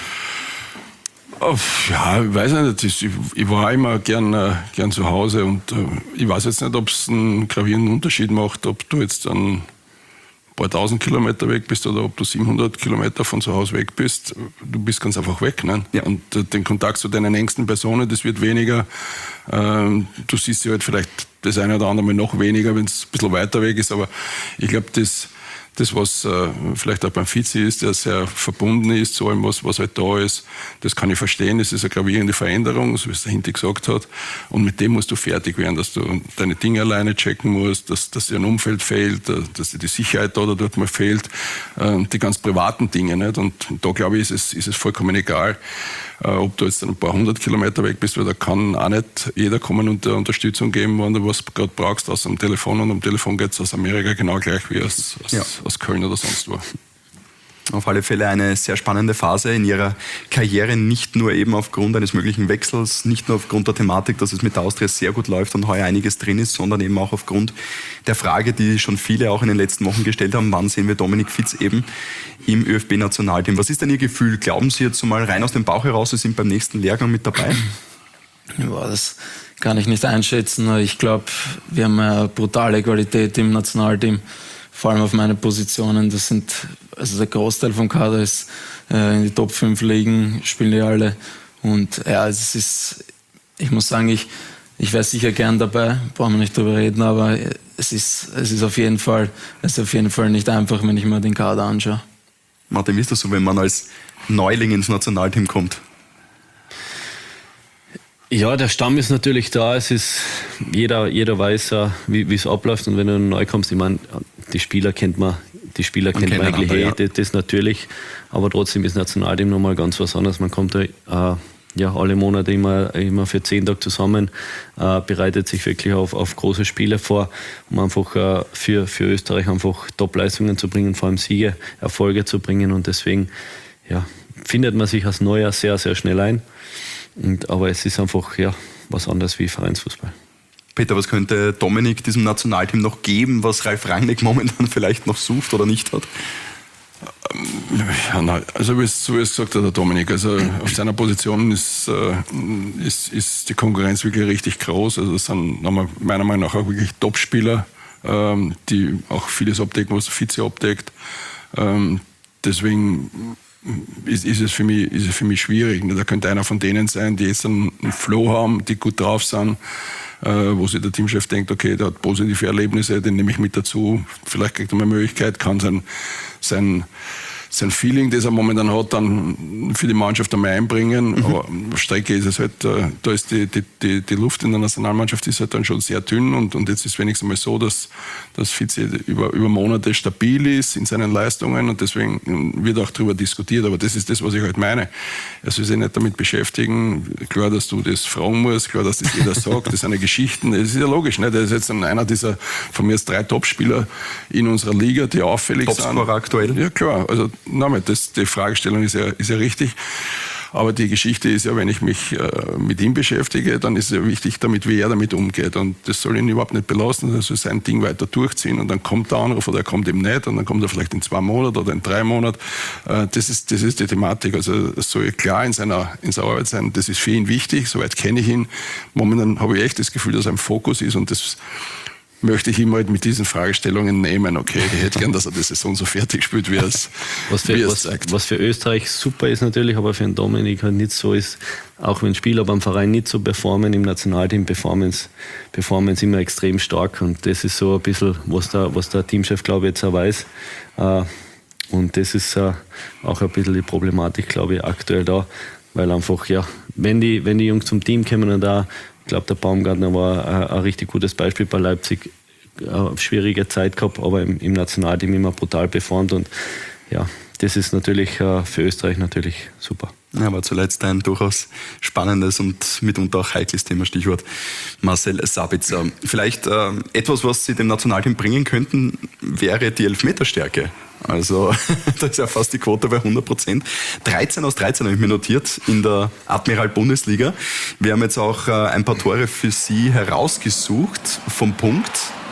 Ja, ich weiß nicht. Ich war immer gern zu Hause und ich weiß jetzt nicht, ob es einen gravierenden Unterschied macht, ob du jetzt ein paar tausend Kilometer weg bist oder ob du 700 Kilometer von zu Hause weg bist. Du bist ganz einfach weg. Ne? Ja. Und den Kontakt zu deinen engsten Personen, das wird weniger. Du siehst sie halt vielleicht das eine oder andere Mal noch weniger, wenn es ein bisschen weiter weg ist. Aber ich glaube, das, was vielleicht auch beim Vize ist, der sehr verbunden ist zu allem, was halt da ist, das kann ich verstehen. Das ist eine gravierende Veränderung, so wie es der Hinti gesagt hat. Und mit dem musst du fertig werden, dass du deine Dinge alleine checken musst, dass dir ein Umfeld fehlt, dass dir die Sicherheit da oder dort mal fehlt, die ganz privaten Dinge. Nicht? Und da, glaube ich, ist es vollkommen egal, ob du jetzt ein paar 100 Kilometer weg bist, weil da kann auch nicht jeder kommen und dir Unterstützung geben, wenn du was gerade brauchst aus dem Telefon. Und am Telefon geht es aus Amerika genau gleich wie aus Köln oder sonst wo. Auf alle Fälle eine sehr spannende Phase in ihrer Karriere, nicht nur eben aufgrund eines möglichen Wechsels, nicht nur aufgrund der Thematik, dass es mit der Austria sehr gut läuft und heuer einiges drin ist, sondern eben auch aufgrund der Frage, die schon viele auch in den letzten Wochen gestellt haben, wann sehen wir Dominik Fitz eben im ÖFB-Nationalteam. Was ist denn Ihr Gefühl? Glauben Sie jetzt mal rein aus dem Bauch heraus, Sie sind beim nächsten Lehrgang mit dabei? Ja, das kann ich nicht einschätzen. Ich glaube, wir haben eine brutale Qualität im Nationalteam. Vor allem auf meine Positionen, der Großteil vom Kader ist in die Top 5 Ligen, spielen die alle. Und ja, ich muss sagen, ich wäre sicher gern dabei, brauchen wir nicht drüber reden, aber es ist auf jeden Fall nicht einfach, wenn ich mir den Kader anschaue. Martin, wie ist das so, wenn man als Neuling ins Nationalteam kommt? Ja, der Stamm ist natürlich da. Es ist, jeder weiß, wie es abläuft. Und wenn du neu kommst, ich meine, die Spieler kennt man eigentlich das natürlich. Aber trotzdem ist Nationalteam nochmal ganz was anderes. Man kommt alle Monate immer für 10 Tage zusammen, bereitet sich wirklich auf große Spiele vor, um einfach für Österreich einfach Top-Leistungen zu bringen, vor allem Siege, Erfolge zu bringen. Und deswegen findet man sich als Neuer sehr, sehr schnell ein. Aber es ist einfach was anderes wie Vereinsfußball. Peter, was könnte Dominik diesem Nationalteam noch geben, was Ralf Rangnick momentan vielleicht noch sucht oder nicht hat? Also wie es gesagt hat, der Dominik, also auf seiner Position ist die Konkurrenz wirklich richtig groß. Also es sind meiner Meinung nach auch wirklich Top-Spieler, die auch vieles abdecken, was Vize abdeckt. Deswegen ist es für mich schwierig. Da könnte einer von denen sein, die jetzt einen Flow haben, die gut drauf sind, wo sich der Teamchef denkt, okay, der hat positive Erlebnisse, den nehme ich mit dazu. Vielleicht kriegt er mal eine Möglichkeit, kann sein Feeling, das er momentan hat, dann für die Mannschaft einmal einbringen. Aber Strecke ist es halt, da ist die Luft in der Nationalmannschaft ist halt dann schon sehr dünn und jetzt ist es wenigstens mal so, dass Vize über Monate stabil ist in seinen Leistungen und deswegen wird auch darüber diskutiert. Aber das ist das, was ich halt meine. Er soll sich nicht damit beschäftigen. Klar, dass du das fragen musst, klar, dass das jeder sagt, das sind eine Geschichten. Das ist ja logisch, ne? Der ist jetzt einer dieser von mir 3 Topspieler in unserer Liga, die auffällig sind. Topscorer aktuell? Ja, klar. Also die Fragestellung ist ja richtig. Aber die Geschichte ist ja, wenn ich mich mit ihm beschäftige, dann ist es ja wichtig, wie er damit umgeht. Und das soll ihn überhaupt nicht belasten. Er soll sein Ding weiter durchziehen und dann kommt der Anruf oder er kommt eben nicht und dann kommt er vielleicht in 2 Monaten oder in 3 Monaten. Das ist die Thematik. Also es soll klar in seiner Arbeit sein. Das ist für ihn wichtig. Soweit kenne ich ihn. Momentan habe ich echt das Gefühl, dass er im Fokus ist und das möchte ich ihm halt mit diesen Fragestellungen nehmen. Okay, ich hätte gern, dass er die Saison so fertig spielt, wie er es sagt. Was für Österreich super ist natürlich, aber für den Dominik halt nicht so ist, auch wenn Spieler beim Verein nicht so performen, im Nationalteam Performance immer extrem stark und das ist so ein bisschen, was der Teamchef, glaube ich, jetzt auch weiß. Und das ist auch ein bisschen die Problematik, glaube ich, aktuell da, weil einfach, wenn die Jungs zum Team kommen und da, ich glaube, der Baumgartner war ein richtig gutes Beispiel bei Leipzig. Eine schwierige Zeit gehabt, aber im Nationalteam immer brutal performt. Und das ist natürlich für Österreich natürlich super. Ja, aber zuletzt ein durchaus spannendes und mitunter auch heikles Thema, Stichwort Marcel Sabitzer. Vielleicht etwas, was Sie dem Nationalteam bringen könnten, wäre die Elfmeterstärke. Also da ist ja fast die Quote bei 100%. 13 aus 13 habe ich mir notiert in der Admiral-Bundesliga. Wir haben jetzt auch ein paar Tore für Sie herausgesucht vom Punkt.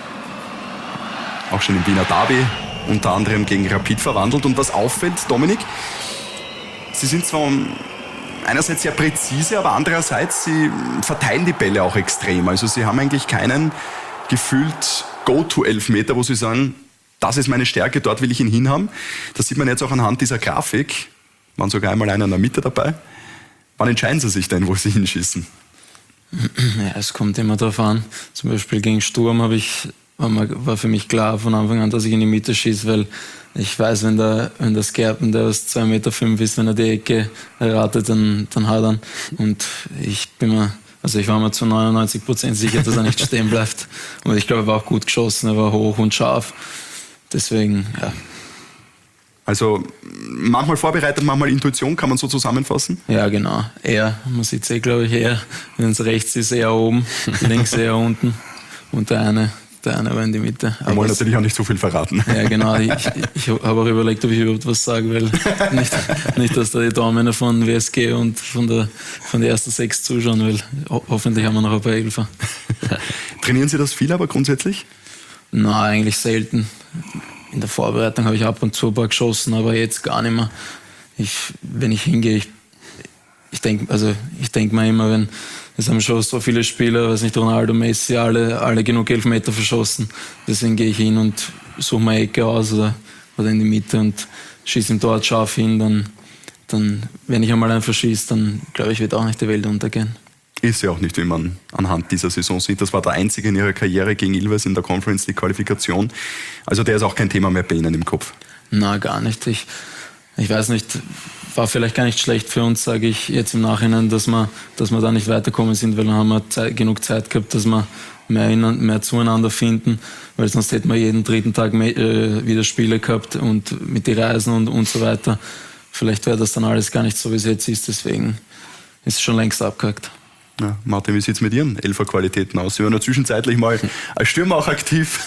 Auch schon im Wiener Derby, unter anderem gegen Rapid verwandelt. Und was auffällt, Dominik, Sie sind zwar einerseits sehr präzise, aber andererseits, Sie verteilen die Bälle auch extrem. Also Sie haben eigentlich keinen gefühlt Go-To-Elfmeter, wo Sie sagen, das ist meine Stärke, dort will ich ihn hinhaben. Das sieht man jetzt auch anhand dieser Grafik. Waren sogar einmal einer in der Mitte dabei. Wann entscheiden Sie sich denn, wo Sie hinschießen? Ja, es kommt immer darauf an. Zum Beispiel gegen Sturm war für mich klar von Anfang an, dass ich in die Mitte schieße, weil ich weiß, wenn der Skerpen, der aus 2,5 Meter ist, wenn er die Ecke erratet, dann hat er ihn. Und ich war mir zu 99% sicher, dass er nicht stehen bleibt. Und ich glaube, er war auch gut geschossen, er war hoch und scharf. Deswegen, ja. Also manchmal vorbereitet, manchmal Intuition, kann man so zusammenfassen? Ja, genau. Man sieht es glaube ich, eher, wenn es rechts ist, eher oben, links eher unten. Und der eine, sagt der eine aber in die Mitte. Wir wollen natürlich auch nicht so viel verraten. Ja, genau. Ich habe auch überlegt, ob ich überhaupt was sage, weil nicht, dass da die Daumen von WSG und von der ersten 6 zuschauen, weil hoffentlich haben wir noch ein paar Elfer. Trainieren Sie das viel aber grundsätzlich? Nein, eigentlich selten. In der Vorbereitung habe ich ab und zu ein paar geschossen, aber jetzt gar nicht mehr. Wenn ich hingehe, ich denke mir immer, wenn es haben schon so viele Spieler, weiß nicht, Ronaldo, Messi, alle genug Elfmeter verschossen. Deswegen gehe ich hin und suche mir eine Ecke aus oder in die Mitte und schieße ihn dort scharf hin. Dann, wenn ich einmal einen verschieße, dann glaube ich, wird auch nicht die Welt untergehen. Ist ja auch nicht, wie man anhand dieser Saison sieht. Das war der einzige in Ihrer Karriere gegen Ilves in der Conference League Qualifikation. Also der ist auch kein Thema mehr bei Ihnen im Kopf? Na, gar nicht. Ich weiß nicht, war vielleicht gar nicht schlecht für uns, sage ich jetzt im Nachhinein, dass wir da nicht weitergekommen sind, weil dann haben wir genug Zeit gehabt, dass wir mehr zueinander finden, weil sonst hätten wir jeden dritten Tag wieder Spiele gehabt und mit den Reisen und so weiter. Vielleicht wäre das dann alles gar nicht so, wie es jetzt ist, deswegen ist es schon längst abgehakt. Ja, Martin, wie sieht es mit Ihren Elferqualitäten aus? Sie waren ja zwischenzeitlich mal als Stürmer auch aktiv.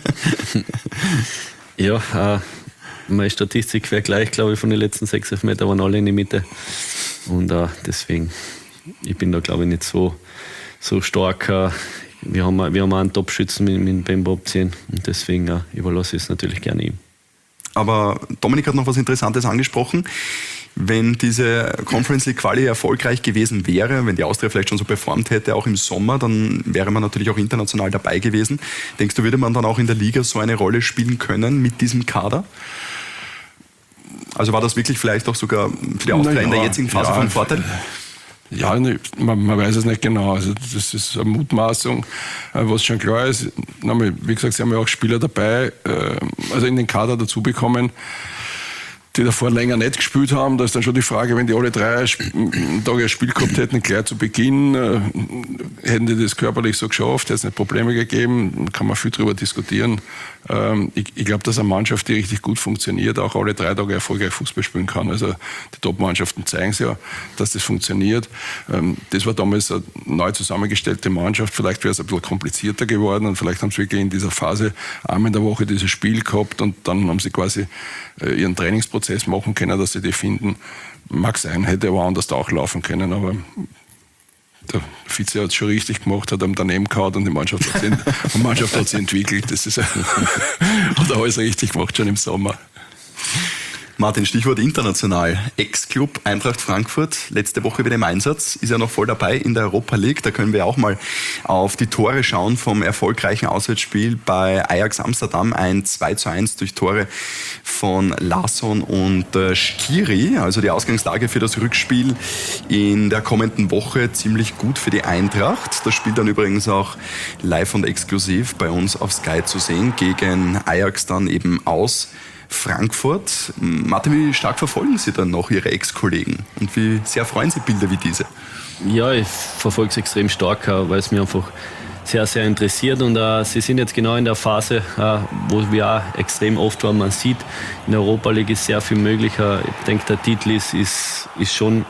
Ja, meine Statistik wäre gleich, glaube ich, von den letzten 6 Elfmeter waren alle in die Mitte. Und deswegen, ich bin da, glaube ich, nicht so stark. Wir haben einen Top-Schützen mit Bembo abziehen und deswegen überlasse ich es natürlich gerne ihm. Aber Dominik hat noch was Interessantes angesprochen. Wenn diese Conference League Quali erfolgreich gewesen wäre, wenn die Austria vielleicht schon so performt hätte, auch im Sommer, dann wäre man natürlich auch international dabei gewesen. Denkst du, würde man dann auch in der Liga so eine Rolle spielen können mit diesem Kader? Also war das wirklich vielleicht auch sogar für die Austria in der jetzigen Phase von Vorteil? Ja, man weiß es nicht genau. Also das ist eine Mutmaßung, was schon klar ist. Wie gesagt, sie haben ja auch Spieler dabei, also in den Kader dazu bekommen, die davor länger nicht gespielt haben. Da ist dann schon die Frage, wenn die alle 3 Tage ein Spiel gehabt hätten, gleich zu Beginn, hätten die das körperlich so geschafft, hätte es nicht Probleme gegeben, kann man viel darüber diskutieren. Ich glaube, dass eine Mannschaft, die richtig gut funktioniert, auch alle 3 Tage erfolgreich Fußball spielen kann. Also die Top-Mannschaften zeigen es ja, dass das funktioniert. Das war damals eine neu zusammengestellte Mannschaft. Vielleicht wäre es ein bisschen komplizierter geworden und vielleicht haben sie wirklich in dieser Phase einmal in der Woche dieses Spiel gehabt und dann haben sie quasi ihren Trainingsprozess machen können, dass sie die finden. Mag sein, hätte aber anders auch laufen können, aber der Vize hat es schon richtig gemacht, hat ihm daneben gehauen und die Mannschaft hat sich entwickelt. Das ist, hat er alles richtig gemacht, schon im Sommer. Martin, Stichwort international. Ex-Club Eintracht Frankfurt, letzte Woche wieder im Einsatz, ist ja noch voll dabei in der Europa League. Da können wir auch mal auf die Tore schauen vom erfolgreichen Auswärtsspiel bei Ajax Amsterdam. Ein 2:1 durch Tore von Larsson und Skiri. Also die Ausgangslage für das Rückspiel in der kommenden Woche ziemlich gut für die Eintracht. Das Spiel dann übrigens auch live und exklusiv bei uns auf Sky zu sehen. Gegen Ajax dann eben aus Frankfurt. Martin, wie stark verfolgen Sie dann noch Ihre Ex-Kollegen und wie sehr freuen Sie Bilder wie diese? Ja, ich verfolge es extrem stark, weil es mich einfach sehr, sehr interessiert und sie sind jetzt genau in der Phase, wo wir auch extrem oft waren. Man sieht, in der Europa League ist sehr viel möglich. Ich denke, der Titel ist schon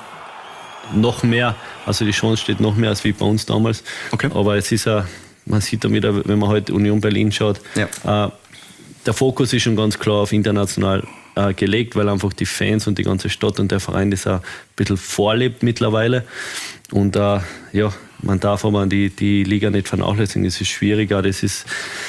noch mehr, also die Chance steht noch mehr als wie bei uns damals. Okay. Aber es ist man sieht dann wieder, wenn man heute Union Berlin schaut, ja. Der Fokus ist schon ganz klar auf international gelegt, weil einfach die Fans und die ganze Stadt und der Verein das auch ein bisschen vorlebt mittlerweile. Und ja, man darf aber die Liga nicht vernachlässigen, das ist schwieriger, das ist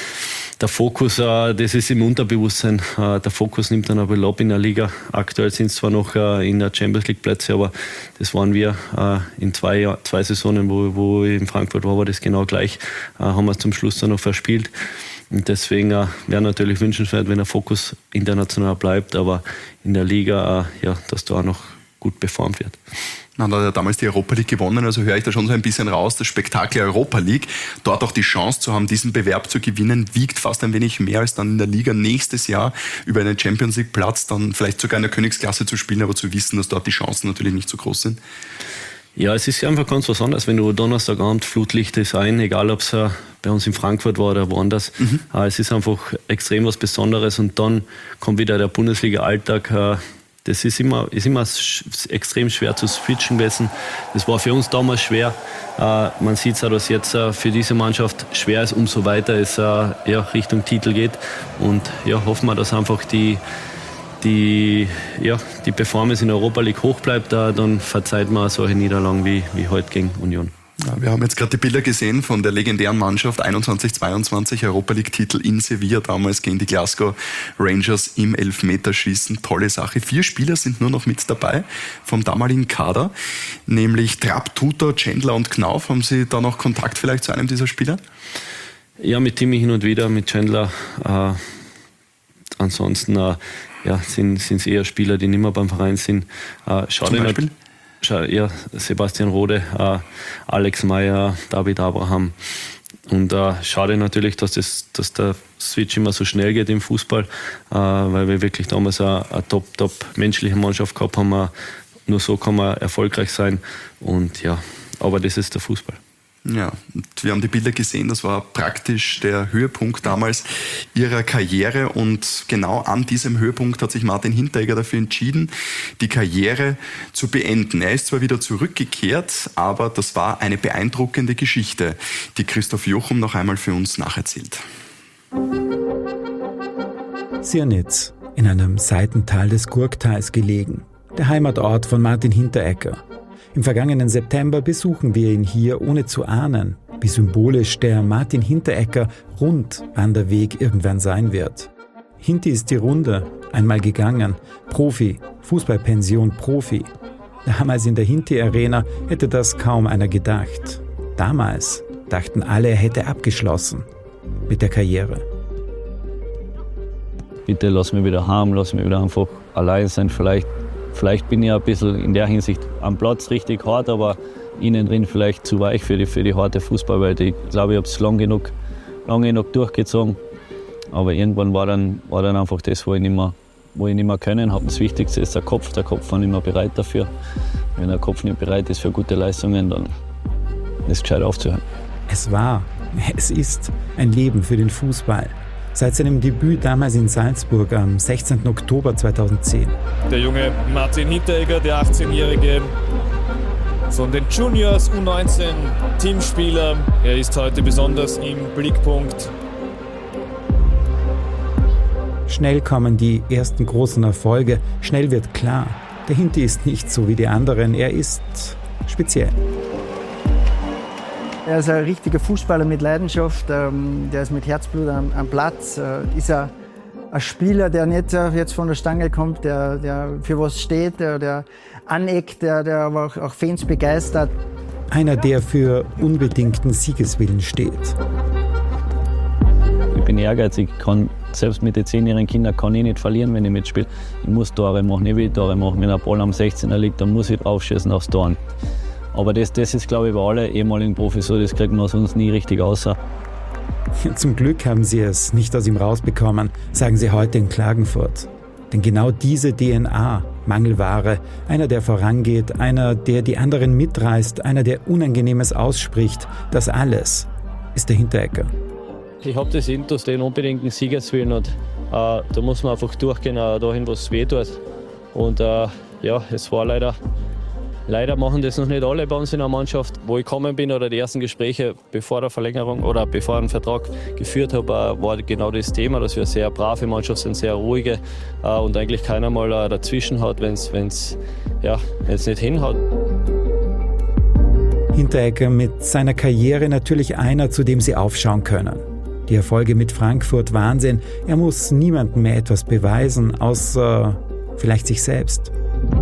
der Fokus, das ist im Unterbewusstsein. Der Fokus nimmt dann aber ab in der Liga. Aktuell sind es zwar noch in der Champions League Plätze, aber das waren wir in zwei Saisonen, wo ich in Frankfurt war das genau gleich. Haben wir es zum Schluss dann noch verspielt. Und deswegen wäre natürlich wünschenswert, wenn der Fokus international bleibt, aber in der Liga, dass da auch noch gut performt wird. Man hat ja damals die Europa League gewonnen, also höre ich da schon so ein bisschen raus, das Spektakel Europa League, dort auch die Chance zu haben, diesen Bewerb zu gewinnen, wiegt fast ein wenig mehr als dann in der Liga nächstes Jahr über einen Champions League Platz, dann vielleicht sogar in der Königsklasse zu spielen, aber zu wissen, dass dort die Chancen natürlich nicht so groß sind. Ja, es ist einfach ganz was anderes, wenn du Donnerstagabend Flutlicht ist ein, egal ob es bei uns in Frankfurt war oder woanders. Es ist einfach extrem was Besonderes und dann kommt wieder der Bundesliga-Alltag. Das ist immer extrem schwer zu switchen gewesen. Das war für uns damals schwer. Man sieht es auch, dass jetzt für diese Mannschaft schwer ist, umso weiter es Richtung Titel geht. Und ja, hoffen wir, dass einfach die Performance in der Europa League hoch bleibt. Dann verzeiht man solche Niederlagen wie heute gegen Union. Ja, wir haben jetzt gerade die Bilder gesehen von der legendären Mannschaft 21-22 Europa League-Titel in Sevilla, damals gegen die Glasgow Rangers im Elfmeterschießen. Tolle Sache. 4 Spieler sind nur noch mit dabei vom damaligen Kader, nämlich Trapp, Tuta, Chandler und Knauf. Haben Sie da noch Kontakt vielleicht zu einem dieser Spieler? Ja, mit Timmy hin und wieder, mit Chandler. Ansonsten sind es eher Spieler, die nicht mehr beim Verein sind. Zum Beispiel? Ja, Sebastian Rode, Alex Meyer, David Abraham. Und schade natürlich, dass der Switch immer so schnell geht im Fußball, weil wir wirklich damals eine top menschliche Mannschaft gehabt haben. Nur so kann man erfolgreich sein. Und ja, aber das ist der Fußball. Ja, und wir haben die Bilder gesehen, das war praktisch der Höhepunkt damals ihrer Karriere und genau an diesem Höhepunkt hat sich Martin Hinteregger dafür entschieden, die Karriere zu beenden. Er ist zwar wieder zurückgekehrt, aber das war eine beeindruckende Geschichte, die Christoph Jochum noch einmal für uns nacherzählt. Sirnitz, in einem Seitental des Gurktals gelegen, der Heimatort von Martin Hinteregger. Im vergangenen September besuchen wir ihn hier, ohne zu ahnen, wie symbolisch der Martin Hinteregger Rundwanderweg irgendwann sein wird. Hinti ist die Runde, einmal gegangen, Profi, Fußballpension Profi. Damals in der Hinti-Arena hätte das kaum einer gedacht. Damals dachten alle, er hätte abgeschlossen mit der Karriere. Bitte lass mich wieder heim, lass mich wieder einfach allein sein. Vielleicht bin ich ein bisschen in der Hinsicht am Platz richtig hart, aber innen drin vielleicht zu weich für die harte Fußballwelt. Ich glaube, ich habe es lang genug durchgezogen. Aber irgendwann war dann einfach das, wo ich nicht mehr können habe. Das Wichtigste ist der Kopf. Der Kopf war nicht mehr bereit dafür. Wenn der Kopf nicht bereit ist für gute Leistungen, dann ist es gescheit aufzuhören. Es ist ein Leben für den Fußball. Seit seinem Debüt damals in Salzburg am 16. Oktober 2010. Der junge Martin Hinteregger, der 18-Jährige von den Juniors U19 Teamspieler. Er ist heute besonders im Blickpunkt. Schnell kommen die ersten großen Erfolge. Schnell wird klar, der Hinti ist nicht so wie die anderen. Er ist speziell. Er ist ein richtiger Fußballer mit Leidenschaft, der ist mit Herzblut am Platz, ist ein Spieler, der nicht jetzt von der Stange kommt, der für was steht, der aneckt, der aber auch Fans begeistert. Einer, der für unbedingten Siegeswillen steht. Ich bin ehrgeizig, selbst mit den 10-jährigen Kindern kann ich nicht verlieren, wenn ich mitspiele. Ich muss Tore machen, ich will Tore machen. Wenn der Ball am 16er liegt, dann muss ich draufschießen aufs Tor. Aber das ist, glaube ich, bei allen ehemaligen Profis so, das kriegt man sonst nie richtig raus. Zum Glück haben sie es nicht aus ihm rausbekommen, sagen sie heute in Klagenfurt. Denn genau diese DNA, Mangelware, einer, der vorangeht, einer, der die anderen mitreißt, einer, der Unangenehmes ausspricht, das alles ist der Hinteregger. Ich habe das Intus, den unbedingten Siegeswillen und da muss man einfach durchgehen, dahin, wo es weh tut. Und es war Leider machen das noch nicht alle bei uns in der Mannschaft. Wo ich gekommen bin oder die ersten Gespräche bevor der Verlängerung oder bevor ich einen Vertrag geführt habe, war genau das Thema, dass wir eine sehr brave Mannschaft sind, sehr ruhige und eigentlich keiner mal dazwischen hat, wenn es nicht hinhaut. Hinteregger mit seiner Karriere natürlich einer, zu dem sie aufschauen können. Die Erfolge mit Frankfurt Wahnsinn. Er muss niemandem mehr etwas beweisen, außer vielleicht sich selbst.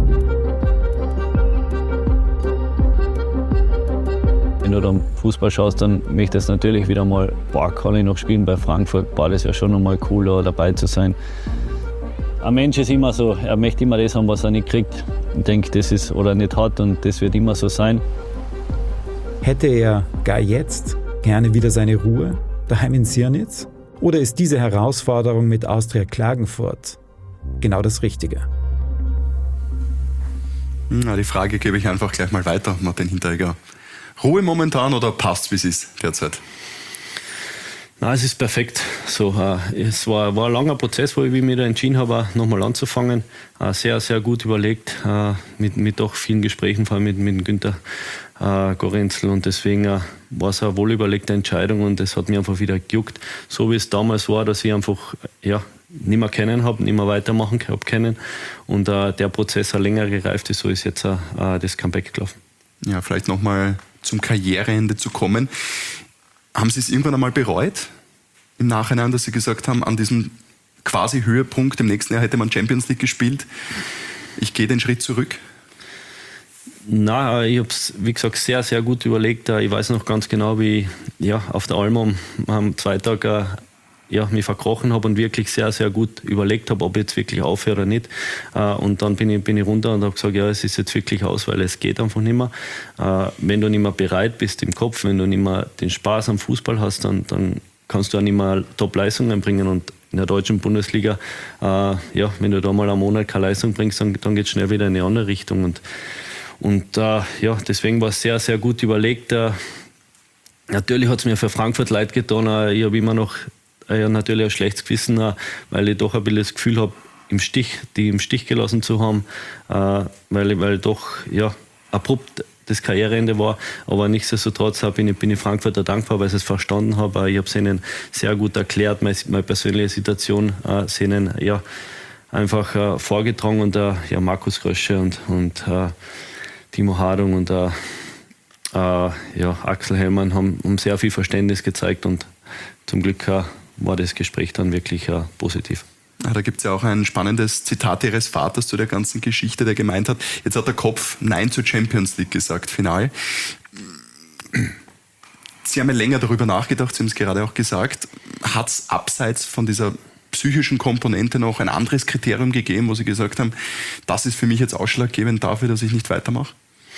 Wenn du dann Fußball schaust, dann möchtest du natürlich wieder mal, kann ich noch spielen bei Frankfurt, das wäre schon nochmal cool, da dabei zu sein. Ein Mensch ist immer so, er möchte immer das haben, was er nicht kriegt. Ich denke, das ist oder nicht hat und das wird immer so sein. Hätte er gar jetzt gerne wieder seine Ruhe, daheim in Sirnitz? Oder ist diese Herausforderung mit Austria Klagenfurt genau das Richtige? Na, die Frage gebe ich einfach gleich mal weiter, Martin Hinteregger. Ruhe momentan oder passt, wie es ist derzeit? Nein, es ist perfekt. So, es war ein langer Prozess, wo ich mich da entschieden habe, nochmal anzufangen. Sehr, sehr gut überlegt, mit doch vielen Gesprächen, vor allem mit Günther Gorenzel. Und deswegen war es eine wohlüberlegte Entscheidung und es hat mich einfach wieder gejuckt. So wie es damals war, dass ich einfach nicht mehr kennen habe, nicht mehr weitermachen habe können. Und der Prozess länger gereift ist, so ist jetzt das Comeback gelaufen. Ja, vielleicht nochmal zum Karriereende zu kommen. Haben Sie es irgendwann einmal bereut im Nachhinein, dass Sie gesagt haben, an diesem quasi Höhepunkt, im nächsten Jahr hätte man Champions League gespielt, ich gehe den Schritt zurück? Nein, ich habe es, wie gesagt, sehr, sehr gut überlegt. Ich weiß noch ganz genau, wie ich auf der Alm am Zweitag mich verkrochen habe und wirklich sehr, sehr gut überlegt habe, ob ich jetzt wirklich aufhöre oder nicht. Und dann bin ich runter und habe gesagt, es ist jetzt wirklich aus, weil es geht einfach nicht mehr. Wenn du nicht mehr bereit bist im Kopf, wenn du nicht mehr den Spaß am Fußball hast, dann kannst du auch nicht mehr Top-Leistungen bringen. Und in der deutschen Bundesliga, wenn du da mal einen Monat keine Leistung bringst, dann geht es schnell wieder in eine andere Richtung. Und deswegen war es sehr, sehr gut überlegt. Natürlich hat es mir für Frankfurt leid getan. Ich habe immer noch natürlich ein schlechtes Gewissen, weil ich doch ein bisschen das Gefühl habe, die im Stich gelassen zu haben, weil doch abrupt das Karriereende war. Aber nichtsdestotrotz bin ich Frankfurter dankbar, weil ich es verstanden habe. Ich habe es ihnen sehr gut erklärt, meine persönliche Situation ihnen einfach vorgetragen. Und Markus Krösche und Timo Hardung und Axel Hellmann haben sehr viel Verständnis gezeigt und zum Glück war das Gespräch dann wirklich positiv. Da gibt es ja auch ein spannendes Zitat Ihres Vaters zu der ganzen Geschichte, der gemeint hat, jetzt hat der Kopf Nein zur Champions League gesagt, final. Sie haben ja länger darüber nachgedacht, Sie haben es gerade auch gesagt. Hat es abseits von dieser psychischen Komponente noch ein anderes Kriterium gegeben, wo Sie gesagt haben, das ist für mich jetzt ausschlaggebend dafür, dass ich nicht weitermache?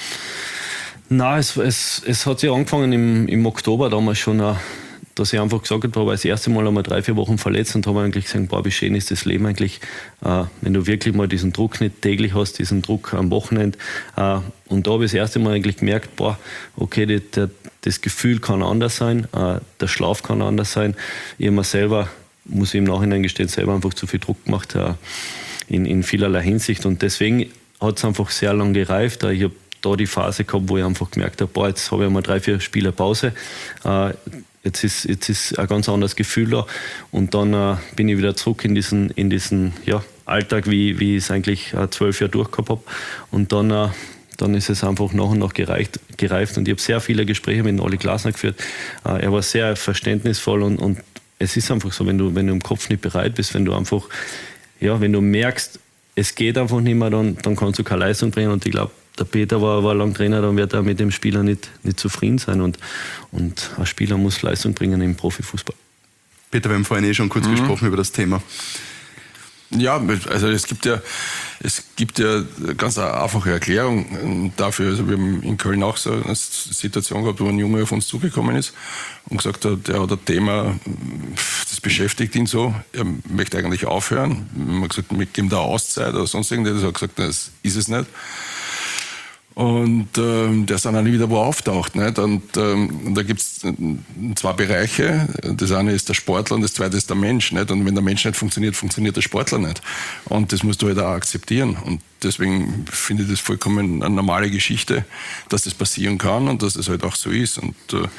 Nein, es hat ja angefangen im Oktober damals schon, dass ich einfach gesagt habe, das erste Mal einmal 3-4 Wochen verletzt und habe eigentlich gesagt, wie schön ist das Leben eigentlich, wenn du wirklich mal diesen Druck nicht täglich hast, diesen Druck am Wochenende. Und da habe ich das erste Mal eigentlich gemerkt, okay, das Gefühl kann anders sein, der Schlaf kann anders sein. Ich habe mir selber, muss ich im Nachhinein gestehen, selber einfach zu viel Druck gemacht in vielerlei Hinsicht. Und deswegen hat es einfach sehr lange gereift. Ich habe da die Phase gehabt, wo ich einfach gemerkt habe, jetzt habe ich mal 3-4 Spiele Pause. Jetzt ist ein ganz anderes Gefühl da. Und dann bin ich wieder zurück in diesen Alltag, wie ich es eigentlich 12 Jahre durchgehabt habe. Und dann ist es einfach nach und nach gereift. Und ich habe sehr viele Gespräche mit Olli Glasner geführt. Er war sehr verständnisvoll und es ist einfach so, wenn du im Kopf nicht bereit bist, wenn du merkst, es geht einfach nicht mehr, dann kannst du keine Leistung bringen. Und ich glaube, der Peter war lang Trainer, dann wird er mit dem Spieler nicht zufrieden sein. Und ein Spieler muss Leistung bringen im Profifußball. Peter, wir haben vorhin schon kurz gesprochen über das Thema. Ja, also es gibt ja ganz eine einfache Erklärung dafür. Also wir haben in Köln auch so eine Situation gehabt, wo ein Junge auf uns zugekommen ist und gesagt hat, der hat ein Thema, das beschäftigt ihn so, er möchte eigentlich aufhören. Wir haben gesagt, wir geben da Auszeit oder sonst irgendwas. Er hat gesagt, das ist es nicht. Und der ist dann auch nie wieder wo auftaucht. Nicht? Und da gibt es 2 Bereiche. Das eine ist der Sportler und das zweite ist der Mensch. Nicht? Und wenn der Mensch nicht funktioniert, funktioniert der Sportler nicht. Und das musst du halt auch akzeptieren. Und deswegen finde ich das vollkommen eine normale Geschichte, dass das passieren kann und dass das halt auch so ist. Und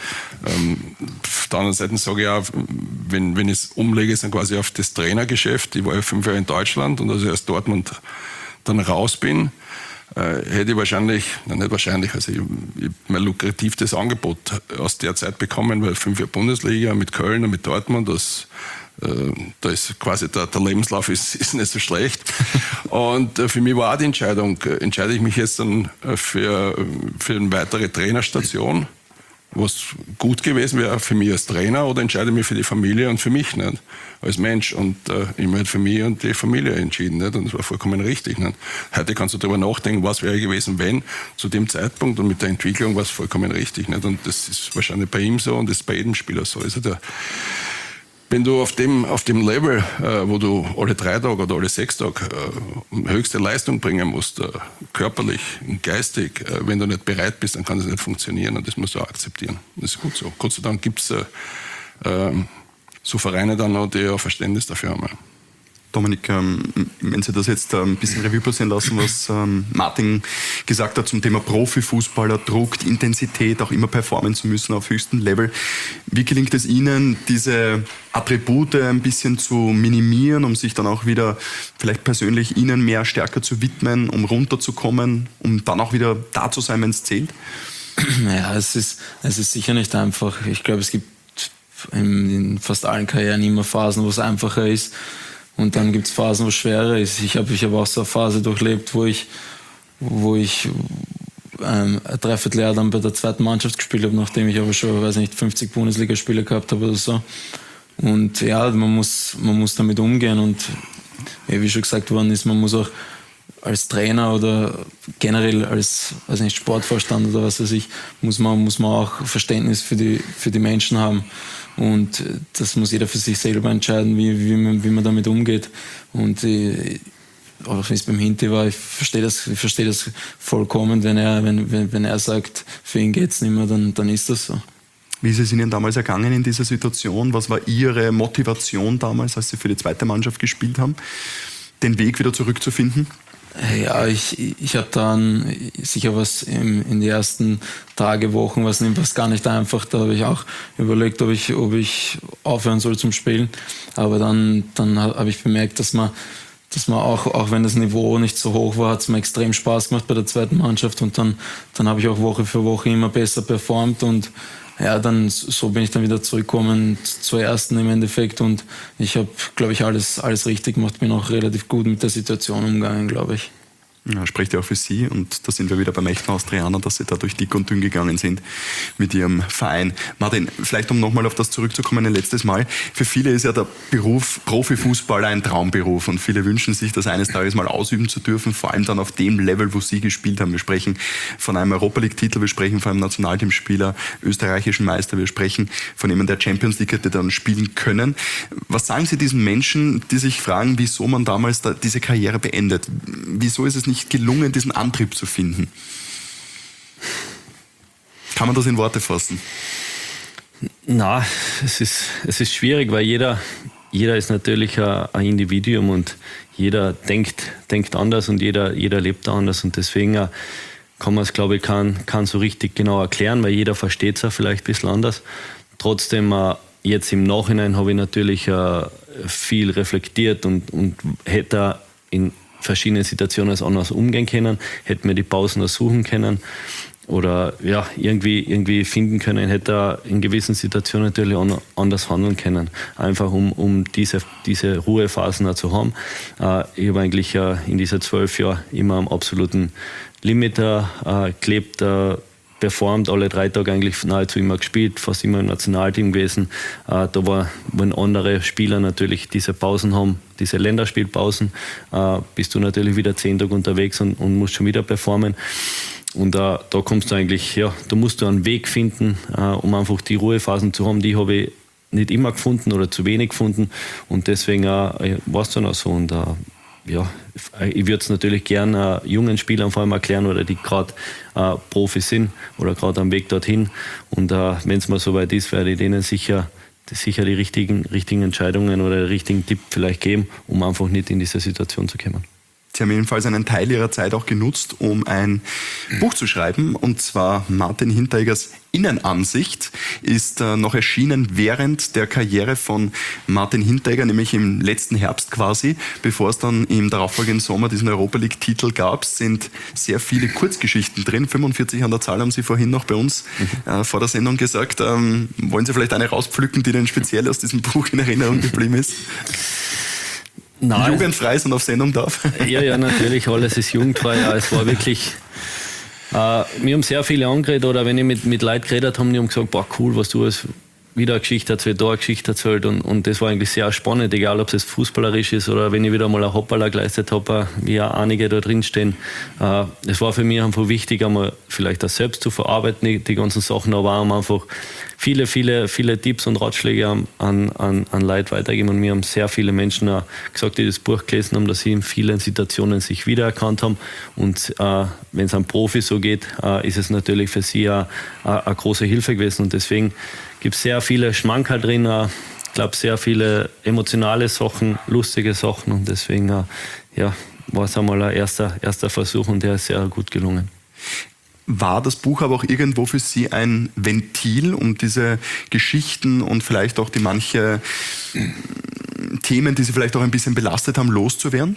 auf der anderen Seite sage ich auch, wenn ich es umlege, ist dann quasi auf das Trainergeschäft. Ich war ja 5 Jahre in Deutschland und als ich aus Dortmund dann raus bin, hätte ich wahrscheinlich, also ich mein lukrativstes Angebot aus der Zeit bekommen, weil 5 Jahre Bundesliga mit Köln und mit Dortmund, da ist quasi der Lebenslauf ist nicht so schlecht. Und für mich war auch die Entscheidung, entscheide ich mich jetzt dann für eine weitere Trainerstation, was gut gewesen wäre für mich als Trainer, oder entscheide ich mich für die Familie und für mich nicht, als Mensch. Und ich habe halt für mich und die Familie entschieden. Nicht? Und das war vollkommen richtig. Nicht? Heute kannst du darüber nachdenken, was wäre gewesen, wenn, zu dem Zeitpunkt und mit der Entwicklung war es vollkommen richtig. Nicht? Und das ist wahrscheinlich bei ihm so und das ist bei jedem Spieler so. Also wenn du auf dem Level, wo du alle 3 Tage oder alle 6 Tage höchste Leistung bringen musst, körperlich, geistig, wenn du nicht bereit bist, dann kann das nicht funktionieren und das musst du auch akzeptieren. Das ist gut so. Gott sei Dank gibt es so Vereine dann noch, die auch Verständnis dafür haben. Dominik, wenn Sie das jetzt ein bisschen Revue passieren lassen, was Martin gesagt hat zum Thema Profifußballer, Druck, die Intensität, auch immer performen zu müssen auf höchstem Level. Wie gelingt es Ihnen, diese Attribute ein bisschen zu minimieren, um sich dann auch wieder vielleicht persönlich Ihnen mehr stärker zu widmen, um runterzukommen, um dann auch wieder da zu sein, wenn es zählt? Ja, es ist sicher nicht einfach. Ich glaube, es gibt in fast allen Karrieren immer Phasen, wo es einfacher ist. Und dann gibt es Phasen, wo es schwerer ist. Ich hab auch so eine Phase durchlebt, wo ich ein Dreivierteljahr dann bei der zweiten Mannschaft gespielt habe, nachdem ich aber schon, 50 Bundesligaspiele gehabt habe oder so. Und ja, man muss damit umgehen. Und wie schon gesagt worden ist, man muss auch als Trainer oder generell als Sportvorstand oder was weiß ich, muss man auch Verständnis für die Menschen haben. Und das muss jeder für sich selber entscheiden, wie man damit umgeht. Und auch wenn es beim Hinti war, ich verstehe das vollkommen, wenn er sagt, für ihn geht es nicht mehr, dann ist das so. Wie ist es Ihnen damals ergangen in dieser Situation? Was war Ihre Motivation damals, als Sie für die zweite Mannschaft gespielt haben, den Weg wieder zurückzufinden? Ja, ich habe dann sicher was in den ersten Tage, Wochen, was gar nicht einfach. Da habe ich auch überlegt, ob ich aufhören soll zum Spielen. Aber dann habe ich bemerkt, dass man auch wenn das Niveau nicht so hoch war, hat es mir extrem Spaß gemacht bei der zweiten Mannschaft. Und dann habe ich auch Woche für Woche immer besser performt. Und ja, so bin ich dann wieder zurückgekommen zur ersten im Endeffekt. Und ich habe, glaube ich, alles richtig gemacht. Bin auch relativ gut mit der Situation umgegangen, glaube ich. Ja, spricht ja auch für Sie, und da sind wir wieder beim echten Austrianer, dass Sie da durch dick und dünn gegangen sind mit Ihrem Verein. Martin, vielleicht um nochmal auf das zurückzukommen, ein letztes Mal. Für viele ist ja der Beruf Profifußballer ein Traumberuf, und viele wünschen sich, das eines Tages mal ausüben zu dürfen, vor allem dann auf dem Level, wo Sie gespielt haben. Wir sprechen von einem Europa-League-Titel, wir sprechen von einem Nationalteamspieler, österreichischen Meister, wir sprechen von jemandem, der Champions League hätte dann spielen können. Was sagen Sie diesen Menschen, die sich fragen, wieso man damals diese Karriere beendet? Wieso ist es nicht gelungen, diesen Antrieb zu finden? Kann man das in Worte fassen? Na, es ist schwierig, weil jeder ist natürlich ein Individuum, und jeder denkt anders, und jeder lebt anders, und deswegen kann man es, glaube ich, kann so richtig genau erklären, weil jeder versteht es ja vielleicht ein bisschen anders. Trotzdem, jetzt im Nachhinein habe ich natürlich viel reflektiert und hätte in verschiedenen Situationen als anders umgehen können, hätte mir die Pausen ersuchen können oder ja, irgendwie finden können, hätte in gewissen Situationen natürlich anders handeln können, einfach um diese Ruhephasen auch zu haben. Ich habe eigentlich in diesen 12 Jahren immer am absoluten Limit gelebt, performt, alle 3 Tage eigentlich nahezu immer gespielt, fast immer im Nationalteam gewesen. Wenn andere Spieler natürlich diese Pausen haben, diese Länderspielpausen, bist du natürlich wieder 10 Tage unterwegs und musst schon wieder performen. Und da kommst du eigentlich, ja, da musst du einen Weg finden, um einfach die Ruhephasen zu haben. Die habe ich nicht immer gefunden oder zu wenig gefunden, und deswegen war es dann auch so. Und ja, ich würde es natürlich gerne jungen Spielern vor allem erklären, oder die gerade Profis sind oder gerade am Weg dorthin. Und wenn es mal soweit ist, werde ich denen sicher die richtigen Entscheidungen oder den richtigen Tipp vielleicht geben, um einfach nicht in diese Situation zu kommen. Sie haben jedenfalls einen Teil Ihrer Zeit auch genutzt, um ein Buch zu schreiben, und zwar Martin Hintereggers Innenansicht ist noch erschienen während der Karriere von Martin Hinteregger, nämlich im letzten Herbst quasi, bevor es dann im darauffolgenden Sommer diesen Europa-League-Titel gab, sind sehr viele Kurzgeschichten drin, 45 an der Zahl, haben Sie vorhin noch bei uns vor der Sendung gesagt. Wollen Sie vielleicht eine rauspflücken, die denn speziell aus diesem Buch in Erinnerung geblieben ist? Nein. Jugendfrei und auf Sendung darf? Ja, natürlich, alles ist jugendfrei. Ja, es war wirklich, mir haben sehr viele angeredet, oder wenn ich mit Leuten geredet habe, die haben gesagt, boah, cool, was du hast, wieder eine Geschichte erzählt, da eine Geschichte erzählt, und das war eigentlich sehr spannend, egal ob es fußballerisch ist oder wenn ich wieder mal ein Hoppala geleistet habe, wie auch einige da drin stehen. Es war für mich einfach wichtig, einmal vielleicht das selbst zu verarbeiten, die ganzen Sachen, aber auch einfach viele Tipps und Ratschläge an Leute weitergeben, und mir haben sehr viele Menschen auch gesagt, die das Buch gelesen haben, dass sie in vielen Situationen sich wiedererkannt haben, und wenn es einem Profi so geht, ist es natürlich für sie eine große Hilfe gewesen, und deswegen gibt es sehr viele Schmankerl drin, glaube, sehr viele emotionale Sachen, lustige Sachen und deswegen war es einmal ein erster Versuch und der ist sehr gut gelungen. War das Buch aber auch irgendwo für Sie ein Ventil, um diese Geschichten und vielleicht auch die manche Themen, die Sie vielleicht auch ein bisschen belastet haben, loszuwerden?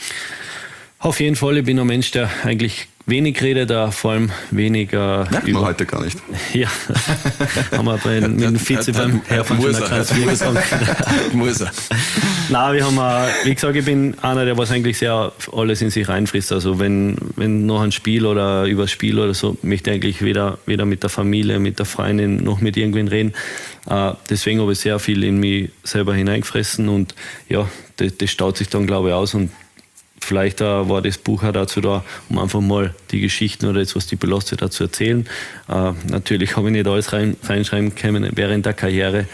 Auf jeden Fall, ich bin ein Mensch, der eigentlich wenig redet, vor allem weniger. Merkt man heute gar nicht. Ja, haben wir mit dem Vize beim Herfahren schon ein kleines Bier getrunken. Muss er. Nein, wir haben, wie gesagt, ich bin einer, der was eigentlich sehr alles in sich reinfrisst. Also wenn noch ein Spiel oder über das Spiel oder so, möchte ich eigentlich weder mit der Familie, mit der Freundin noch mit irgendwen reden. Deswegen habe ich sehr viel in mich selber hineingefressen und ja, das staut sich dann, glaube ich, aus und vielleicht war das Buch auch dazu da, um einfach mal die Geschichten oder jetzt, was die belastet hat, zu erzählen. Natürlich habe ich nicht alles reinschreiben können während der Karriere,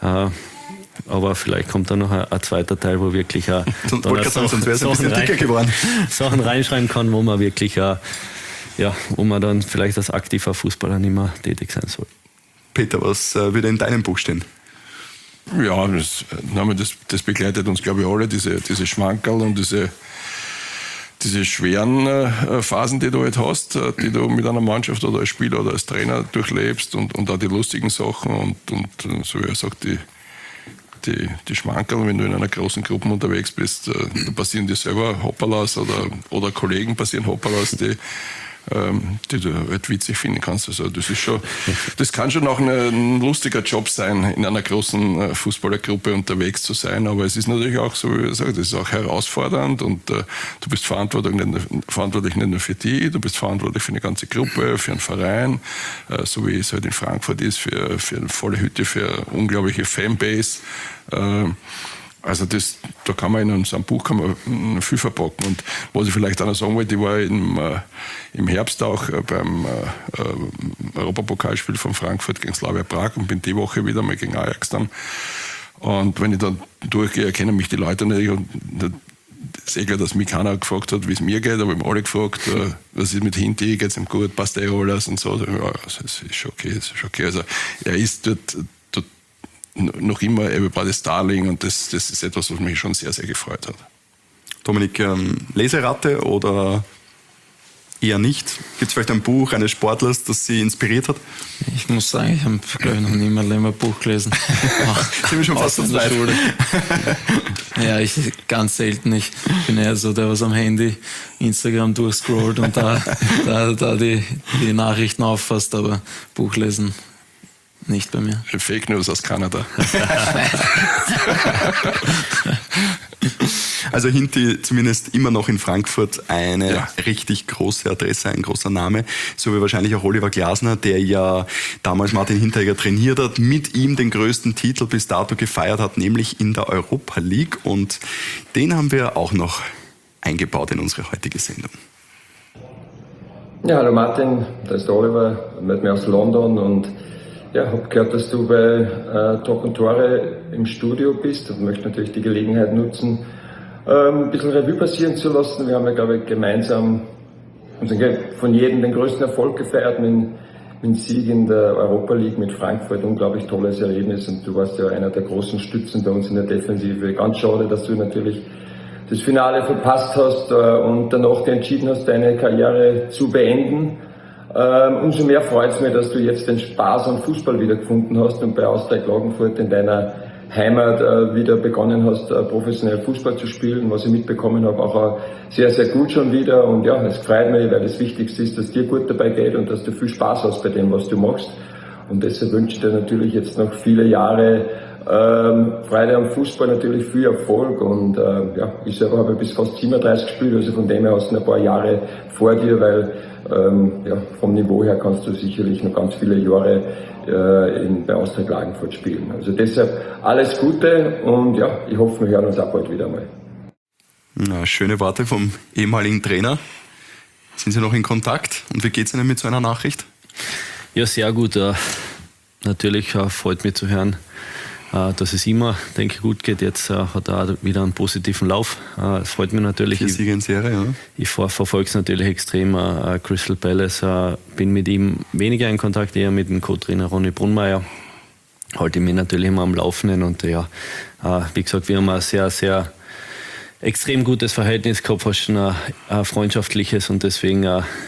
aber vielleicht kommt da noch ein zweiter Teil, wo wirklich sonst wäre es ein bisschen dicker geworden. Sachen reinschreiben kann, wo man wirklich wo man dann vielleicht als aktiver Fußballer nicht mehr tätig sein soll. Peter, was würde in deinem Buch stehen? Ja, das begleitet uns, glaube ich, alle, diese Schmankerl und diese schweren Phasen, die du halt hast, die du mit einer Mannschaft oder als Spieler oder als Trainer durchlebst und auch die lustigen Sachen und so wie er sagt, die Schmankerl, wenn du in einer großen Gruppe unterwegs bist, da passieren dir selber Hopperlas oder Kollegen passieren Hopperlas, die du halt witzig finden kannst. Also das kann schon auch ein lustiger Job sein, in einer großen Fußballergruppe unterwegs zu sein, aber es ist natürlich auch, so wie ich sage, das ist auch herausfordernd und du bist verantwortlich nicht nur für die, du bist verantwortlich für eine ganze Gruppe, für einen Verein, so wie es halt in Frankfurt ist, für eine volle Hütte, für eine unglaubliche Fanbase. Also da kann man in so einem Buch viel verpacken. Und was ich vielleicht auch noch sagen wollte, ich war im Herbst auch beim Europapokalspiel von Frankfurt gegen Slavia Prag und bin die Woche wieder mal gegen Ajax dann. Und wenn ich dann durchgehe, erkennen mich die Leute nicht. Und das ist klar, dass mich keiner gefragt hat, wie es mir geht, aber ich habe alle gefragt, was ist mit Hinti, geht es ihm gut, passt alles und so. Ja, das ist schon okay. Also er ist dort noch immer everybody's darling und das ist etwas, was mich schon sehr, sehr gefreut hat. Dominik, Leseratte oder eher nicht? Gibt es vielleicht ein Buch eines Sportlers, das Sie inspiriert hat? Ich muss sagen, ich habe, glaube ich, noch nie mal ein Buch gelesen. Sind wir schon fast in der Schule? Ja, ich ganz selten. Ich bin eher so der, was am Handy Instagram durchscrollt und da die Nachrichten auffasst, aber Buch lesen nicht bei mir. Fake News aus Kanada. Also Hinti zumindest immer noch in Frankfurt eine richtig große Adresse, ein großer Name. So wie wahrscheinlich auch Oliver Glasner, der ja damals Martin Hinteregger trainiert hat, mit ihm den größten Titel bis dato gefeiert hat, nämlich in der Europa League. Und den haben wir auch noch eingebaut in unsere heutige Sendung. Ja, hallo Martin, da ist der Oliver, mit mir aus London und ja, habe gehört, dass du bei Talk und Tore im Studio bist und möchte natürlich die Gelegenheit nutzen, ein bisschen Revue passieren zu lassen. Wir haben ja, glaube ich, gemeinsam von jedem den größten Erfolg gefeiert mit dem Sieg in der Europa League mit Frankfurt. Unglaublich tolles Erlebnis und du warst ja einer der großen Stützen bei uns in der Defensive. Ganz schade, dass du natürlich das Finale verpasst hast und danach entschieden hast, deine Karriere zu beenden. Umso mehr freut es mich, dass du jetzt den Spaß am Fußball wieder gefunden hast und bei Austria Klagenfurt in deiner Heimat wieder begonnen hast, professionell Fußball zu spielen, was ich mitbekommen habe, auch sehr, sehr gut schon wieder. Und ja, es freut mich, weil das Wichtigste ist, dass dir gut dabei geht und dass du viel Spaß hast bei dem, was du machst. Und deshalb wünsche ich dir natürlich jetzt noch viele Jahre Freude am Fußball, natürlich viel Erfolg. Und ja, ich selber habe bis fast 37 gespielt, also von dem her hast du ein paar Jahre vor dir, weil ja, vom Niveau her kannst du sicherlich noch ganz viele Jahre bei Austria Klagenfurt spielen. Also deshalb alles Gute und ja, ich hoffe, wir hören uns auch bald wieder mal. Na, schöne Worte vom ehemaligen Trainer. Sind Sie noch in Kontakt und wie geht es Ihnen mit so einer Nachricht? Ja, sehr gut. Natürlich freut mich zu hören, dass es immer, denke ich, gut geht. Jetzt hat er wieder einen positiven Lauf. Es freut mich natürlich. 4 Siege in Serie, ja. Ich verfolge es natürlich extrem. Crystal Palace, bin mit ihm weniger in Kontakt, eher mit dem Co-Trainer Ronny Brunmeier. halte ich mich natürlich immer am Laufenden. Und ja, wie gesagt, wir haben ein sehr, sehr extrem gutes Verhältnis gehabt, fast schon ein freundschaftliches. Und deswegen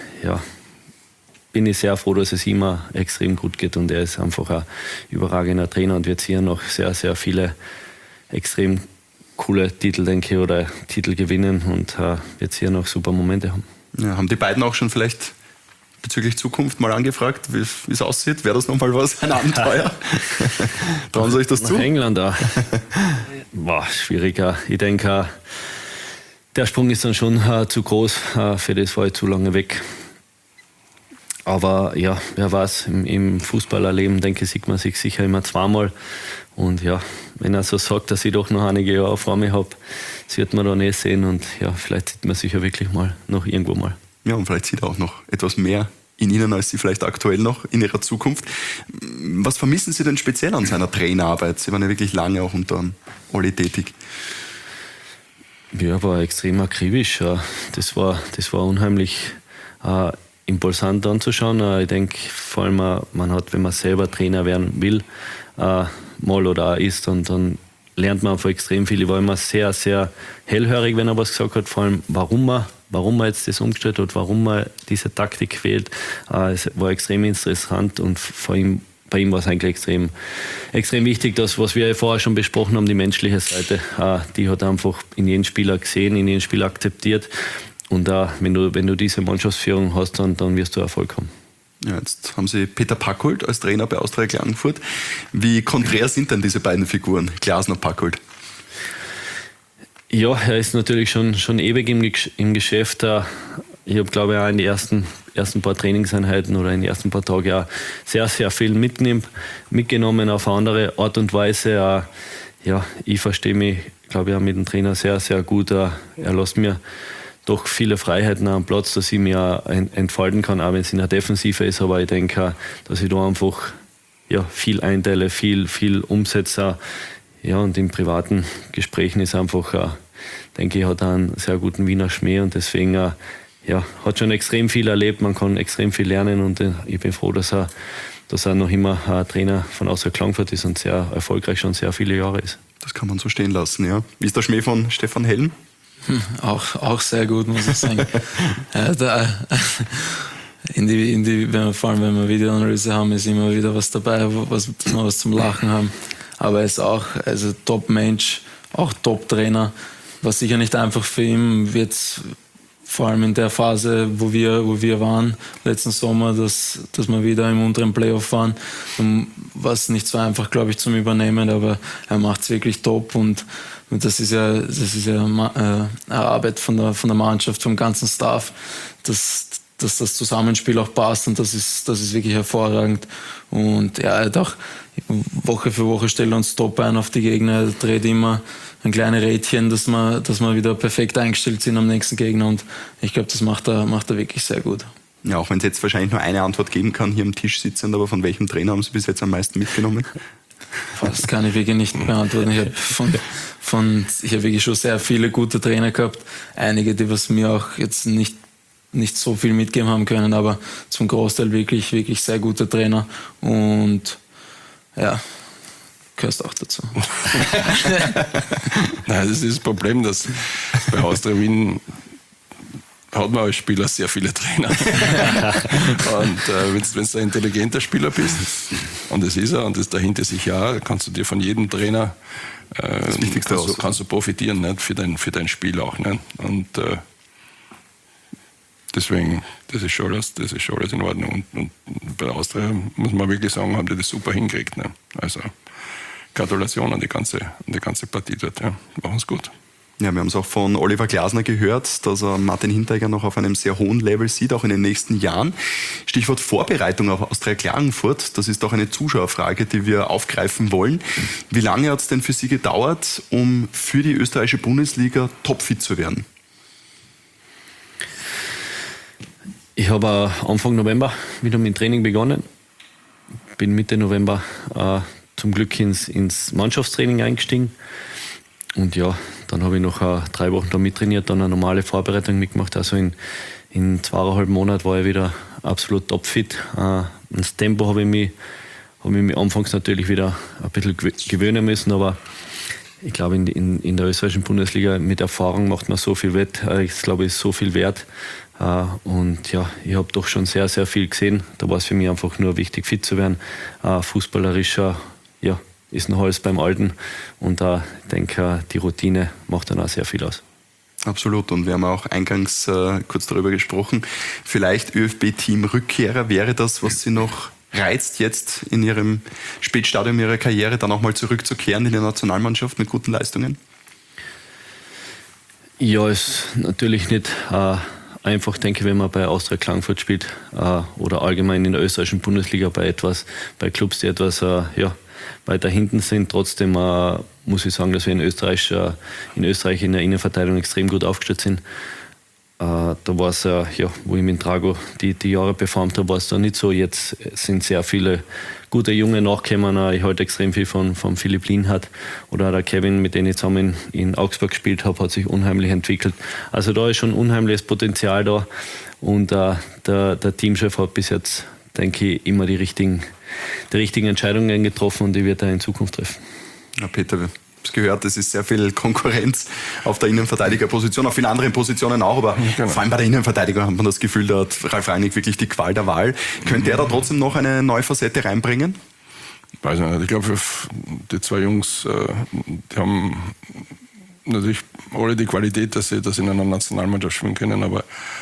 bin ich sehr froh, dass es ihm extrem gut geht. Und er ist einfach ein überragender Trainer und wird hier noch sehr, sehr viele extrem coole Titel, denke ich, oder Titel gewinnen und wird hier noch super Momente haben. Ja, haben die beiden auch schon vielleicht bezüglich Zukunft mal angefragt, wie es aussieht? Wäre das nochmal was? Ein Abenteuer? Trauen Sie euch das zu? Nach England auch. Boah, schwieriger. Ich denke, der Sprung ist dann schon zu groß. Für das war ich zu lange weg. Aber ja, wer weiß, im Fußballerleben, denke ich, sieht man sich sicher immer zweimal. Und ja, wenn er so sagt, dass ich doch noch einige Jahre vor mir habe, das wird man dann eh sehen. Und ja, vielleicht sieht man sich ja wirklich mal noch irgendwo mal. Ja, und vielleicht sieht er auch noch etwas mehr in Ihnen, als Sie vielleicht aktuell noch in Ihrer Zukunft. Was vermissen Sie denn speziell an seiner Trainerarbeit? Sie waren ja wirklich lange auch unter Olli tätig. Ja, war extrem akribisch. Das war unheimlich impulsant anzuschauen. Ich denke, vor allem, man hat, wenn man selber Trainer werden will, mal oder auch ist, dann lernt man einfach extrem viel. Ich war immer sehr, sehr hellhörig, wenn er was gesagt hat, vor allem, warum man jetzt das umgestellt hat, warum man diese Taktik wählt. Es war extrem interessant und bei ihm war es eigentlich extrem wichtig, dass, was wir vorher schon besprochen haben, die menschliche Seite, die hat er einfach in jedem Spieler gesehen, in jedem Spieler akzeptiert. Und wenn du diese Mannschaftsführung hast, dann wirst du Erfolg haben. Ja, jetzt haben Sie Peter Packold als Trainer bei Austria Klagenfurt. Wie konträr sind denn diese beiden Figuren, Glasner-Packold? Ja, er ist natürlich schon ewig im Geschäft. Ich habe, glaube ich, auch in den ersten paar Trainingseinheiten oder in den ersten paar Tagen auch sehr, sehr viel mitgenommen auf eine andere Art und Weise. Ja, ich verstehe mich, glaube ich, auch mit dem Trainer sehr, sehr gut. Er lässt mir doch viele Freiheiten am Platz, dass ich mich auch entfalten kann, auch wenn es in der Defensive ist. Aber ich denke, dass ich da einfach viel einteile, viel umsetze. Ja, und in privaten Gesprächen ist einfach, denke ich, hat er einen sehr guten Wiener Schmäh und deswegen hat schon extrem viel erlebt. Man kann extrem viel lernen und ich bin froh, dass er noch immer Trainer von Austria Klagenfurt ist und sehr erfolgreich schon sehr viele Jahre ist. Das kann man so stehen lassen, ja. Wie ist der Schmäh von Stefan Helm? Auch sehr gut, muss ich sagen. Vor allem, wenn wir Videoanalyse haben, ist immer wieder was dabei, was zum Lachen haben. Aber er ist auch Top-Mensch, auch Top-Trainer. War sicher nicht einfach für ihn, wird vor allem in der Phase, wo wir waren, letzten Sommer, dass wir wieder im unteren Playoff waren. War es nicht so einfach, glaube ich, zum Übernehmen, aber er macht es wirklich top und das ist ja eine Arbeit von der Mannschaft, vom ganzen Staff, dass das Zusammenspiel auch passt und das ist wirklich hervorragend. Und er hat auch Woche für Woche stellt uns top ein auf die Gegner, er dreht immer ein kleines Rädchen, dass wir wieder perfekt eingestellt sind am nächsten Gegner und ich glaube, das macht er wirklich sehr gut. Ja, auch wenn es jetzt wahrscheinlich nur eine Antwort geben kann, hier am Tisch sitzend, aber von welchem Trainer haben Sie bis jetzt am meisten mitgenommen? Das kann ich wirklich nicht beantworten. Ich habe wirklich schon sehr viele gute Trainer gehabt. Einige, die was mir auch jetzt nicht so viel mitgeben haben können, aber zum Großteil wirklich, wirklich sehr gute Trainer. Und ja, gehörst auch dazu. Nein, das ist das Problem, dass bei Austria Wien hat man als Spieler sehr viele Trainer. Und wenn du ein intelligenter Spieler bist, und das ist er, und das dahinter sich ja, kannst du dir von jedem Trainer das Wichtigste kannst du profitieren, nicht? Für dein Spiel auch. Nicht? Und deswegen, das ist schon alles in Ordnung. Und bei der Austria muss man wirklich sagen, haben die das super hingekriegt. Ne? Also Gratulation an die ganze Partie dort. Ja. Machen es gut. Ja, wir haben es auch von Oliver Glasner gehört, dass er Martin Hinteregger noch auf einem sehr hohen Level sieht, auch in den nächsten Jahren. Stichwort Vorbereitung auf Austria Klagenfurt, das ist auch eine Zuschauerfrage, die wir aufgreifen wollen. Wie lange hat es denn für Sie gedauert, um für die österreichische Bundesliga topfit zu werden? Ich habe Anfang November wieder mit dem Training begonnen. Bin Mitte November zum Glück ins Mannschaftstraining eingestiegen. Und ja, dann habe ich noch 3 Wochen da mittrainiert, dann eine normale Vorbereitung mitgemacht. Also in 2,5 Monaten war ich wieder absolut topfit. Das Tempo habe ich mich ich mich anfangs natürlich wieder ein bisschen gewöhnen müssen, aber ich glaube, in der österreichischen Bundesliga mit Erfahrung macht man so viel wett. Ich glaube, es ist so viel wert. Und ja, ich habe doch schon sehr, sehr viel gesehen. Da war es für mich einfach nur wichtig, fit zu werden. Fußballerischer, ja, ist noch alles beim Alten. Und ich denke, die Routine macht dann auch sehr viel aus. Absolut. Und wir haben auch eingangs kurz darüber gesprochen. Vielleicht ÖFB-Team-Rückkehrer, wäre das, was Sie noch reizt, jetzt in Ihrem Spätstadium Ihrer Karriere, dann auch mal zurückzukehren in die Nationalmannschaft mit guten Leistungen? Ja, ist natürlich nicht einfach, denke ich, wenn man bei Austria Klagenfurt spielt oder allgemein in der österreichischen Bundesliga bei Clubs, die etwas weiter hinten sind. Trotzdem muss ich sagen, dass wir in Österreich in der Innenverteidigung extrem gut aufgestellt sind. Da war es wo ich mit Drago die Jahre beformt habe, war es da nicht so. Jetzt sind sehr viele gute Junge nachgekommen. Ich halte extrem viel von Philipp Lienhardt oder der Kevin, mit dem ich zusammen in Augsburg gespielt habe, hat sich unheimlich entwickelt. Also da ist schon unheimliches Potenzial da und der Teamchef hat bis jetzt, denke ich, immer die richtigen Entscheidungen getroffen und die wird er in Zukunft treffen. Ja, Peter, gehört, es ist sehr viel Konkurrenz auf der Innenverteidigerposition, auf vielen anderen Positionen auch, aber vor allem bei der Innenverteidigung hat man das Gefühl, da hat Ralf Rangnick wirklich die Qual der Wahl. Könnte er da trotzdem noch eine neue Facette reinbringen? Weiß nicht. Ich glaube, die zwei Jungs, die haben natürlich alle die Qualität, dass sie in einer Nationalmannschaft spielen können, aber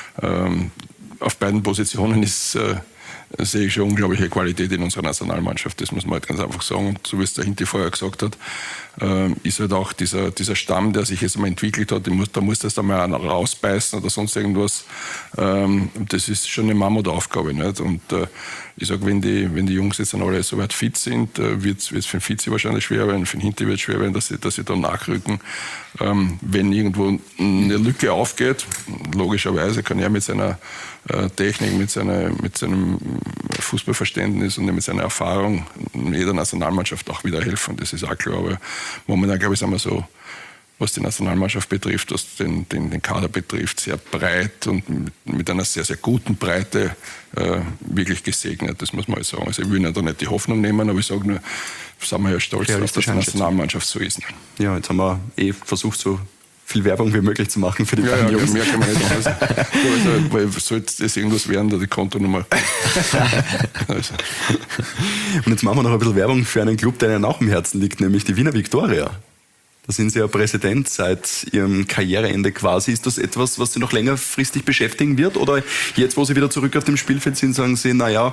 auf beiden Positionen sehe ich schon unglaubliche Qualität in unserer Nationalmannschaft. Das muss man halt ganz einfach sagen. Und so wie es der Hinti vorher gesagt hat, ist halt auch dieser Stamm, der sich jetzt mal entwickelt hat, da muss das dann mal einer rausbeißen oder sonst irgendwas. Das ist schon eine Mammutaufgabe. Nicht? Und ich sage, wenn die Jungs jetzt dann alle so weit fit sind, wird es für den Vizi wahrscheinlich schwer werden, für den Hinti wird es schwer werden, dass sie dann nachrücken. Wenn irgendwo eine Lücke aufgeht, logischerweise kann er mit seiner Technik, mit seinem Fußballverständnis und mit seiner Erfahrung jeder Nationalmannschaft auch wieder helfen. Das ist auch klar. Aber momentan, glaube ich, sind wir so, was die Nationalmannschaft betrifft, was den Kader betrifft, sehr breit und mit einer sehr, sehr guten Breite wirklich gesegnet. Das muss man halt sagen. Also ich will da nicht die Hoffnung nehmen, aber ich sage nur, sind wir ja stolz, dass das die Nationalmannschaft so ist. Ja, jetzt haben wir versucht, so viel Werbung wie möglich zu machen für die beiden Jungs. Mehr kann man nicht machen. Weil sollte das irgendwas werden, da die Kontonummer. Also. Und jetzt machen wir noch ein bisschen Werbung für einen Club, der Ihnen auch im Herzen liegt, nämlich die Wiener Viktoria. Da sind Sie ja Präsident seit Ihrem Karriereende quasi. Ist das etwas, was Sie noch längerfristig beschäftigen wird? Oder jetzt, wo Sie wieder zurück auf dem Spielfeld sind, sagen Sie, naja,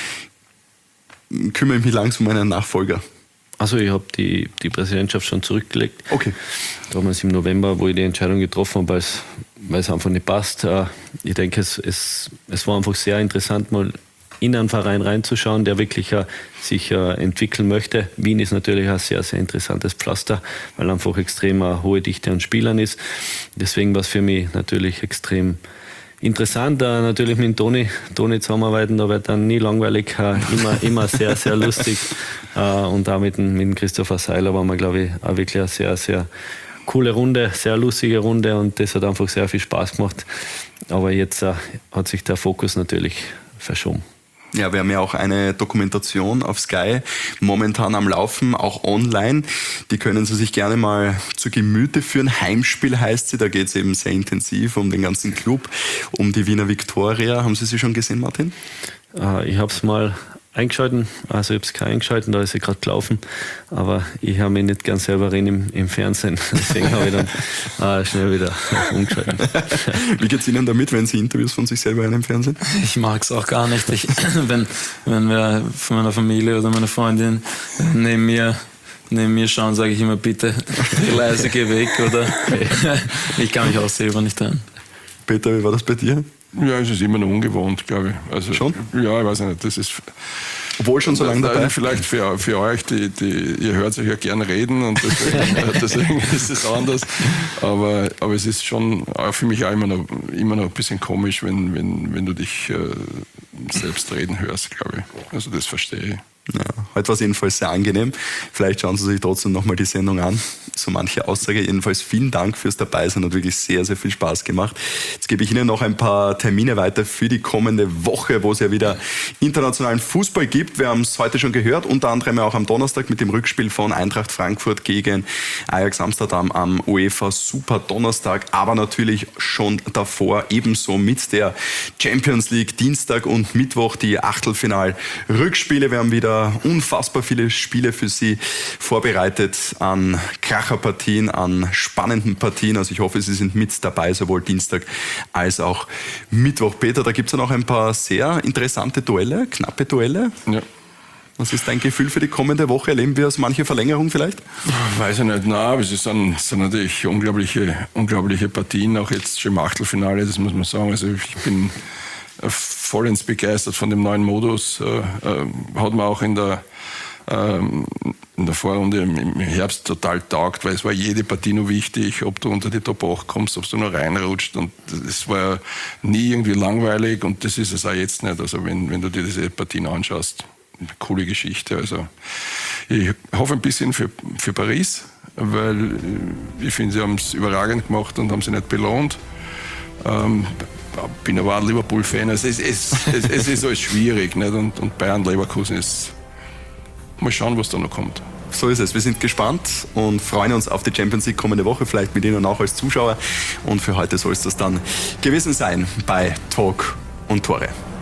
kümmere ich mich langsam um einen Nachfolger? Also ich habe die Präsidentschaft schon zurückgelegt. Okay. Damals im November, wo ich die Entscheidung getroffen habe, weil es einfach nicht passt. Ich denke, es war einfach sehr interessant, mal in einen Verein reinzuschauen, der wirklich sich entwickeln möchte. Wien ist natürlich ein sehr, sehr interessantes Pflaster, weil einfach extrem eine hohe Dichte an Spielern ist. Deswegen war es für mich natürlich extrem interessant, natürlich mit Toni zusammenarbeiten, da wird dann nie langweilig, immer sehr, sehr lustig. Und auch mit dem Christopher Seiler waren wir, glaube ich, auch wirklich eine sehr, sehr coole Runde, sehr lustige Runde und das hat einfach sehr viel Spaß gemacht. Aber jetzt hat sich der Fokus natürlich verschoben. Ja, wir haben ja auch eine Dokumentation auf Sky momentan am Laufen, auch online. Die können Sie sich gerne mal zu Gemüte führen. Heimspiel heißt sie, da geht es eben sehr intensiv um den ganzen Club, um die Wiener Viktoria. Haben Sie sie schon gesehen, Martin? Ich habe es mal eingeschalten, also ich habe es kein eingeschalten, da ist sie gerade gelaufen, aber ich habe mich nicht ganz selber reden im Fernsehen, deswegen habe ich dann schnell wieder umgeschalten. Wie geht es Ihnen damit, wenn Sie Interviews von sich selber hören im Fernsehen? Ich mag es auch gar nicht. Wenn wir von meiner Familie oder meiner Freundin neben mir schauen, sage ich immer, bitte leise, geh weg, oder ich kann mich auch selber nicht hören. Peter, wie war das bei dir? Ja, es ist immer noch ungewohnt, glaube ich. Also, schon? Ja, ich weiß nicht. Das ist, obwohl schon so lange dabei? Vielleicht für euch, ihr hört euch ja gerne reden und deswegen ist es anders. Aber es ist schon für mich auch immer noch ein bisschen komisch, wenn du dich selbst reden hörst, glaube ich. Also das verstehe ich. Ja, Heute war es jedenfalls sehr angenehm. Vielleicht schauen Sie sich trotzdem nochmal die Sendung an. So manche Aussage. Jedenfalls vielen Dank fürs Dabeisein. Hat wirklich sehr, sehr viel Spaß gemacht. Jetzt gebe ich Ihnen noch ein paar Termine weiter für die kommende Woche, wo es ja wieder internationalen Fußball gibt. Wir haben es heute schon gehört, unter anderem auch am Donnerstag mit dem Rückspiel von Eintracht Frankfurt gegen Ajax Amsterdam am UEFA Super Donnerstag, aber natürlich schon davor ebenso mit der Champions League Dienstag und Mittwoch die Achtelfinal-Rückspiele. Wir haben wieder unfassbar viele Spiele für Sie vorbereitet an Kracherpartien, an spannenden Partien. Also ich hoffe, Sie sind mit dabei, sowohl Dienstag als auch Mittwoch. Peter, da gibt es ja noch ein paar sehr interessante Duelle, knappe Duelle. Ja. Was ist dein Gefühl für die kommende Woche? Erleben wir manche Verlängerung vielleicht? Weiß ich nicht, nein, aber es sind natürlich unglaubliche Partien, auch jetzt schon im Achtelfinale, das muss man sagen. Also ich bin vollends begeistert von dem neuen Modus. Hat man auch in der Vorrunde im Herbst total taugt, weil es war jede Partie nur wichtig, ob du unter die Top 8 kommst, ob du nur reinrutscht, und es war nie irgendwie langweilig, und das ist es auch jetzt nicht. Also wenn du dir diese Partien anschaust, eine coole Geschichte. Also ich hoffe ein bisschen für Paris, weil ich finde, sie haben es überragend gemacht und haben sie nicht belohnt. Bin aber ein Liverpool-Fan. Es ist alles schwierig, nicht? Und Bayern-Leverkusen ist... Mal schauen, was da noch kommt. So ist es. Wir sind gespannt und freuen uns auf die Champions League kommende Woche, vielleicht mit Ihnen auch als Zuschauer. Und für heute soll es das dann gewesen sein bei Talk und Tore.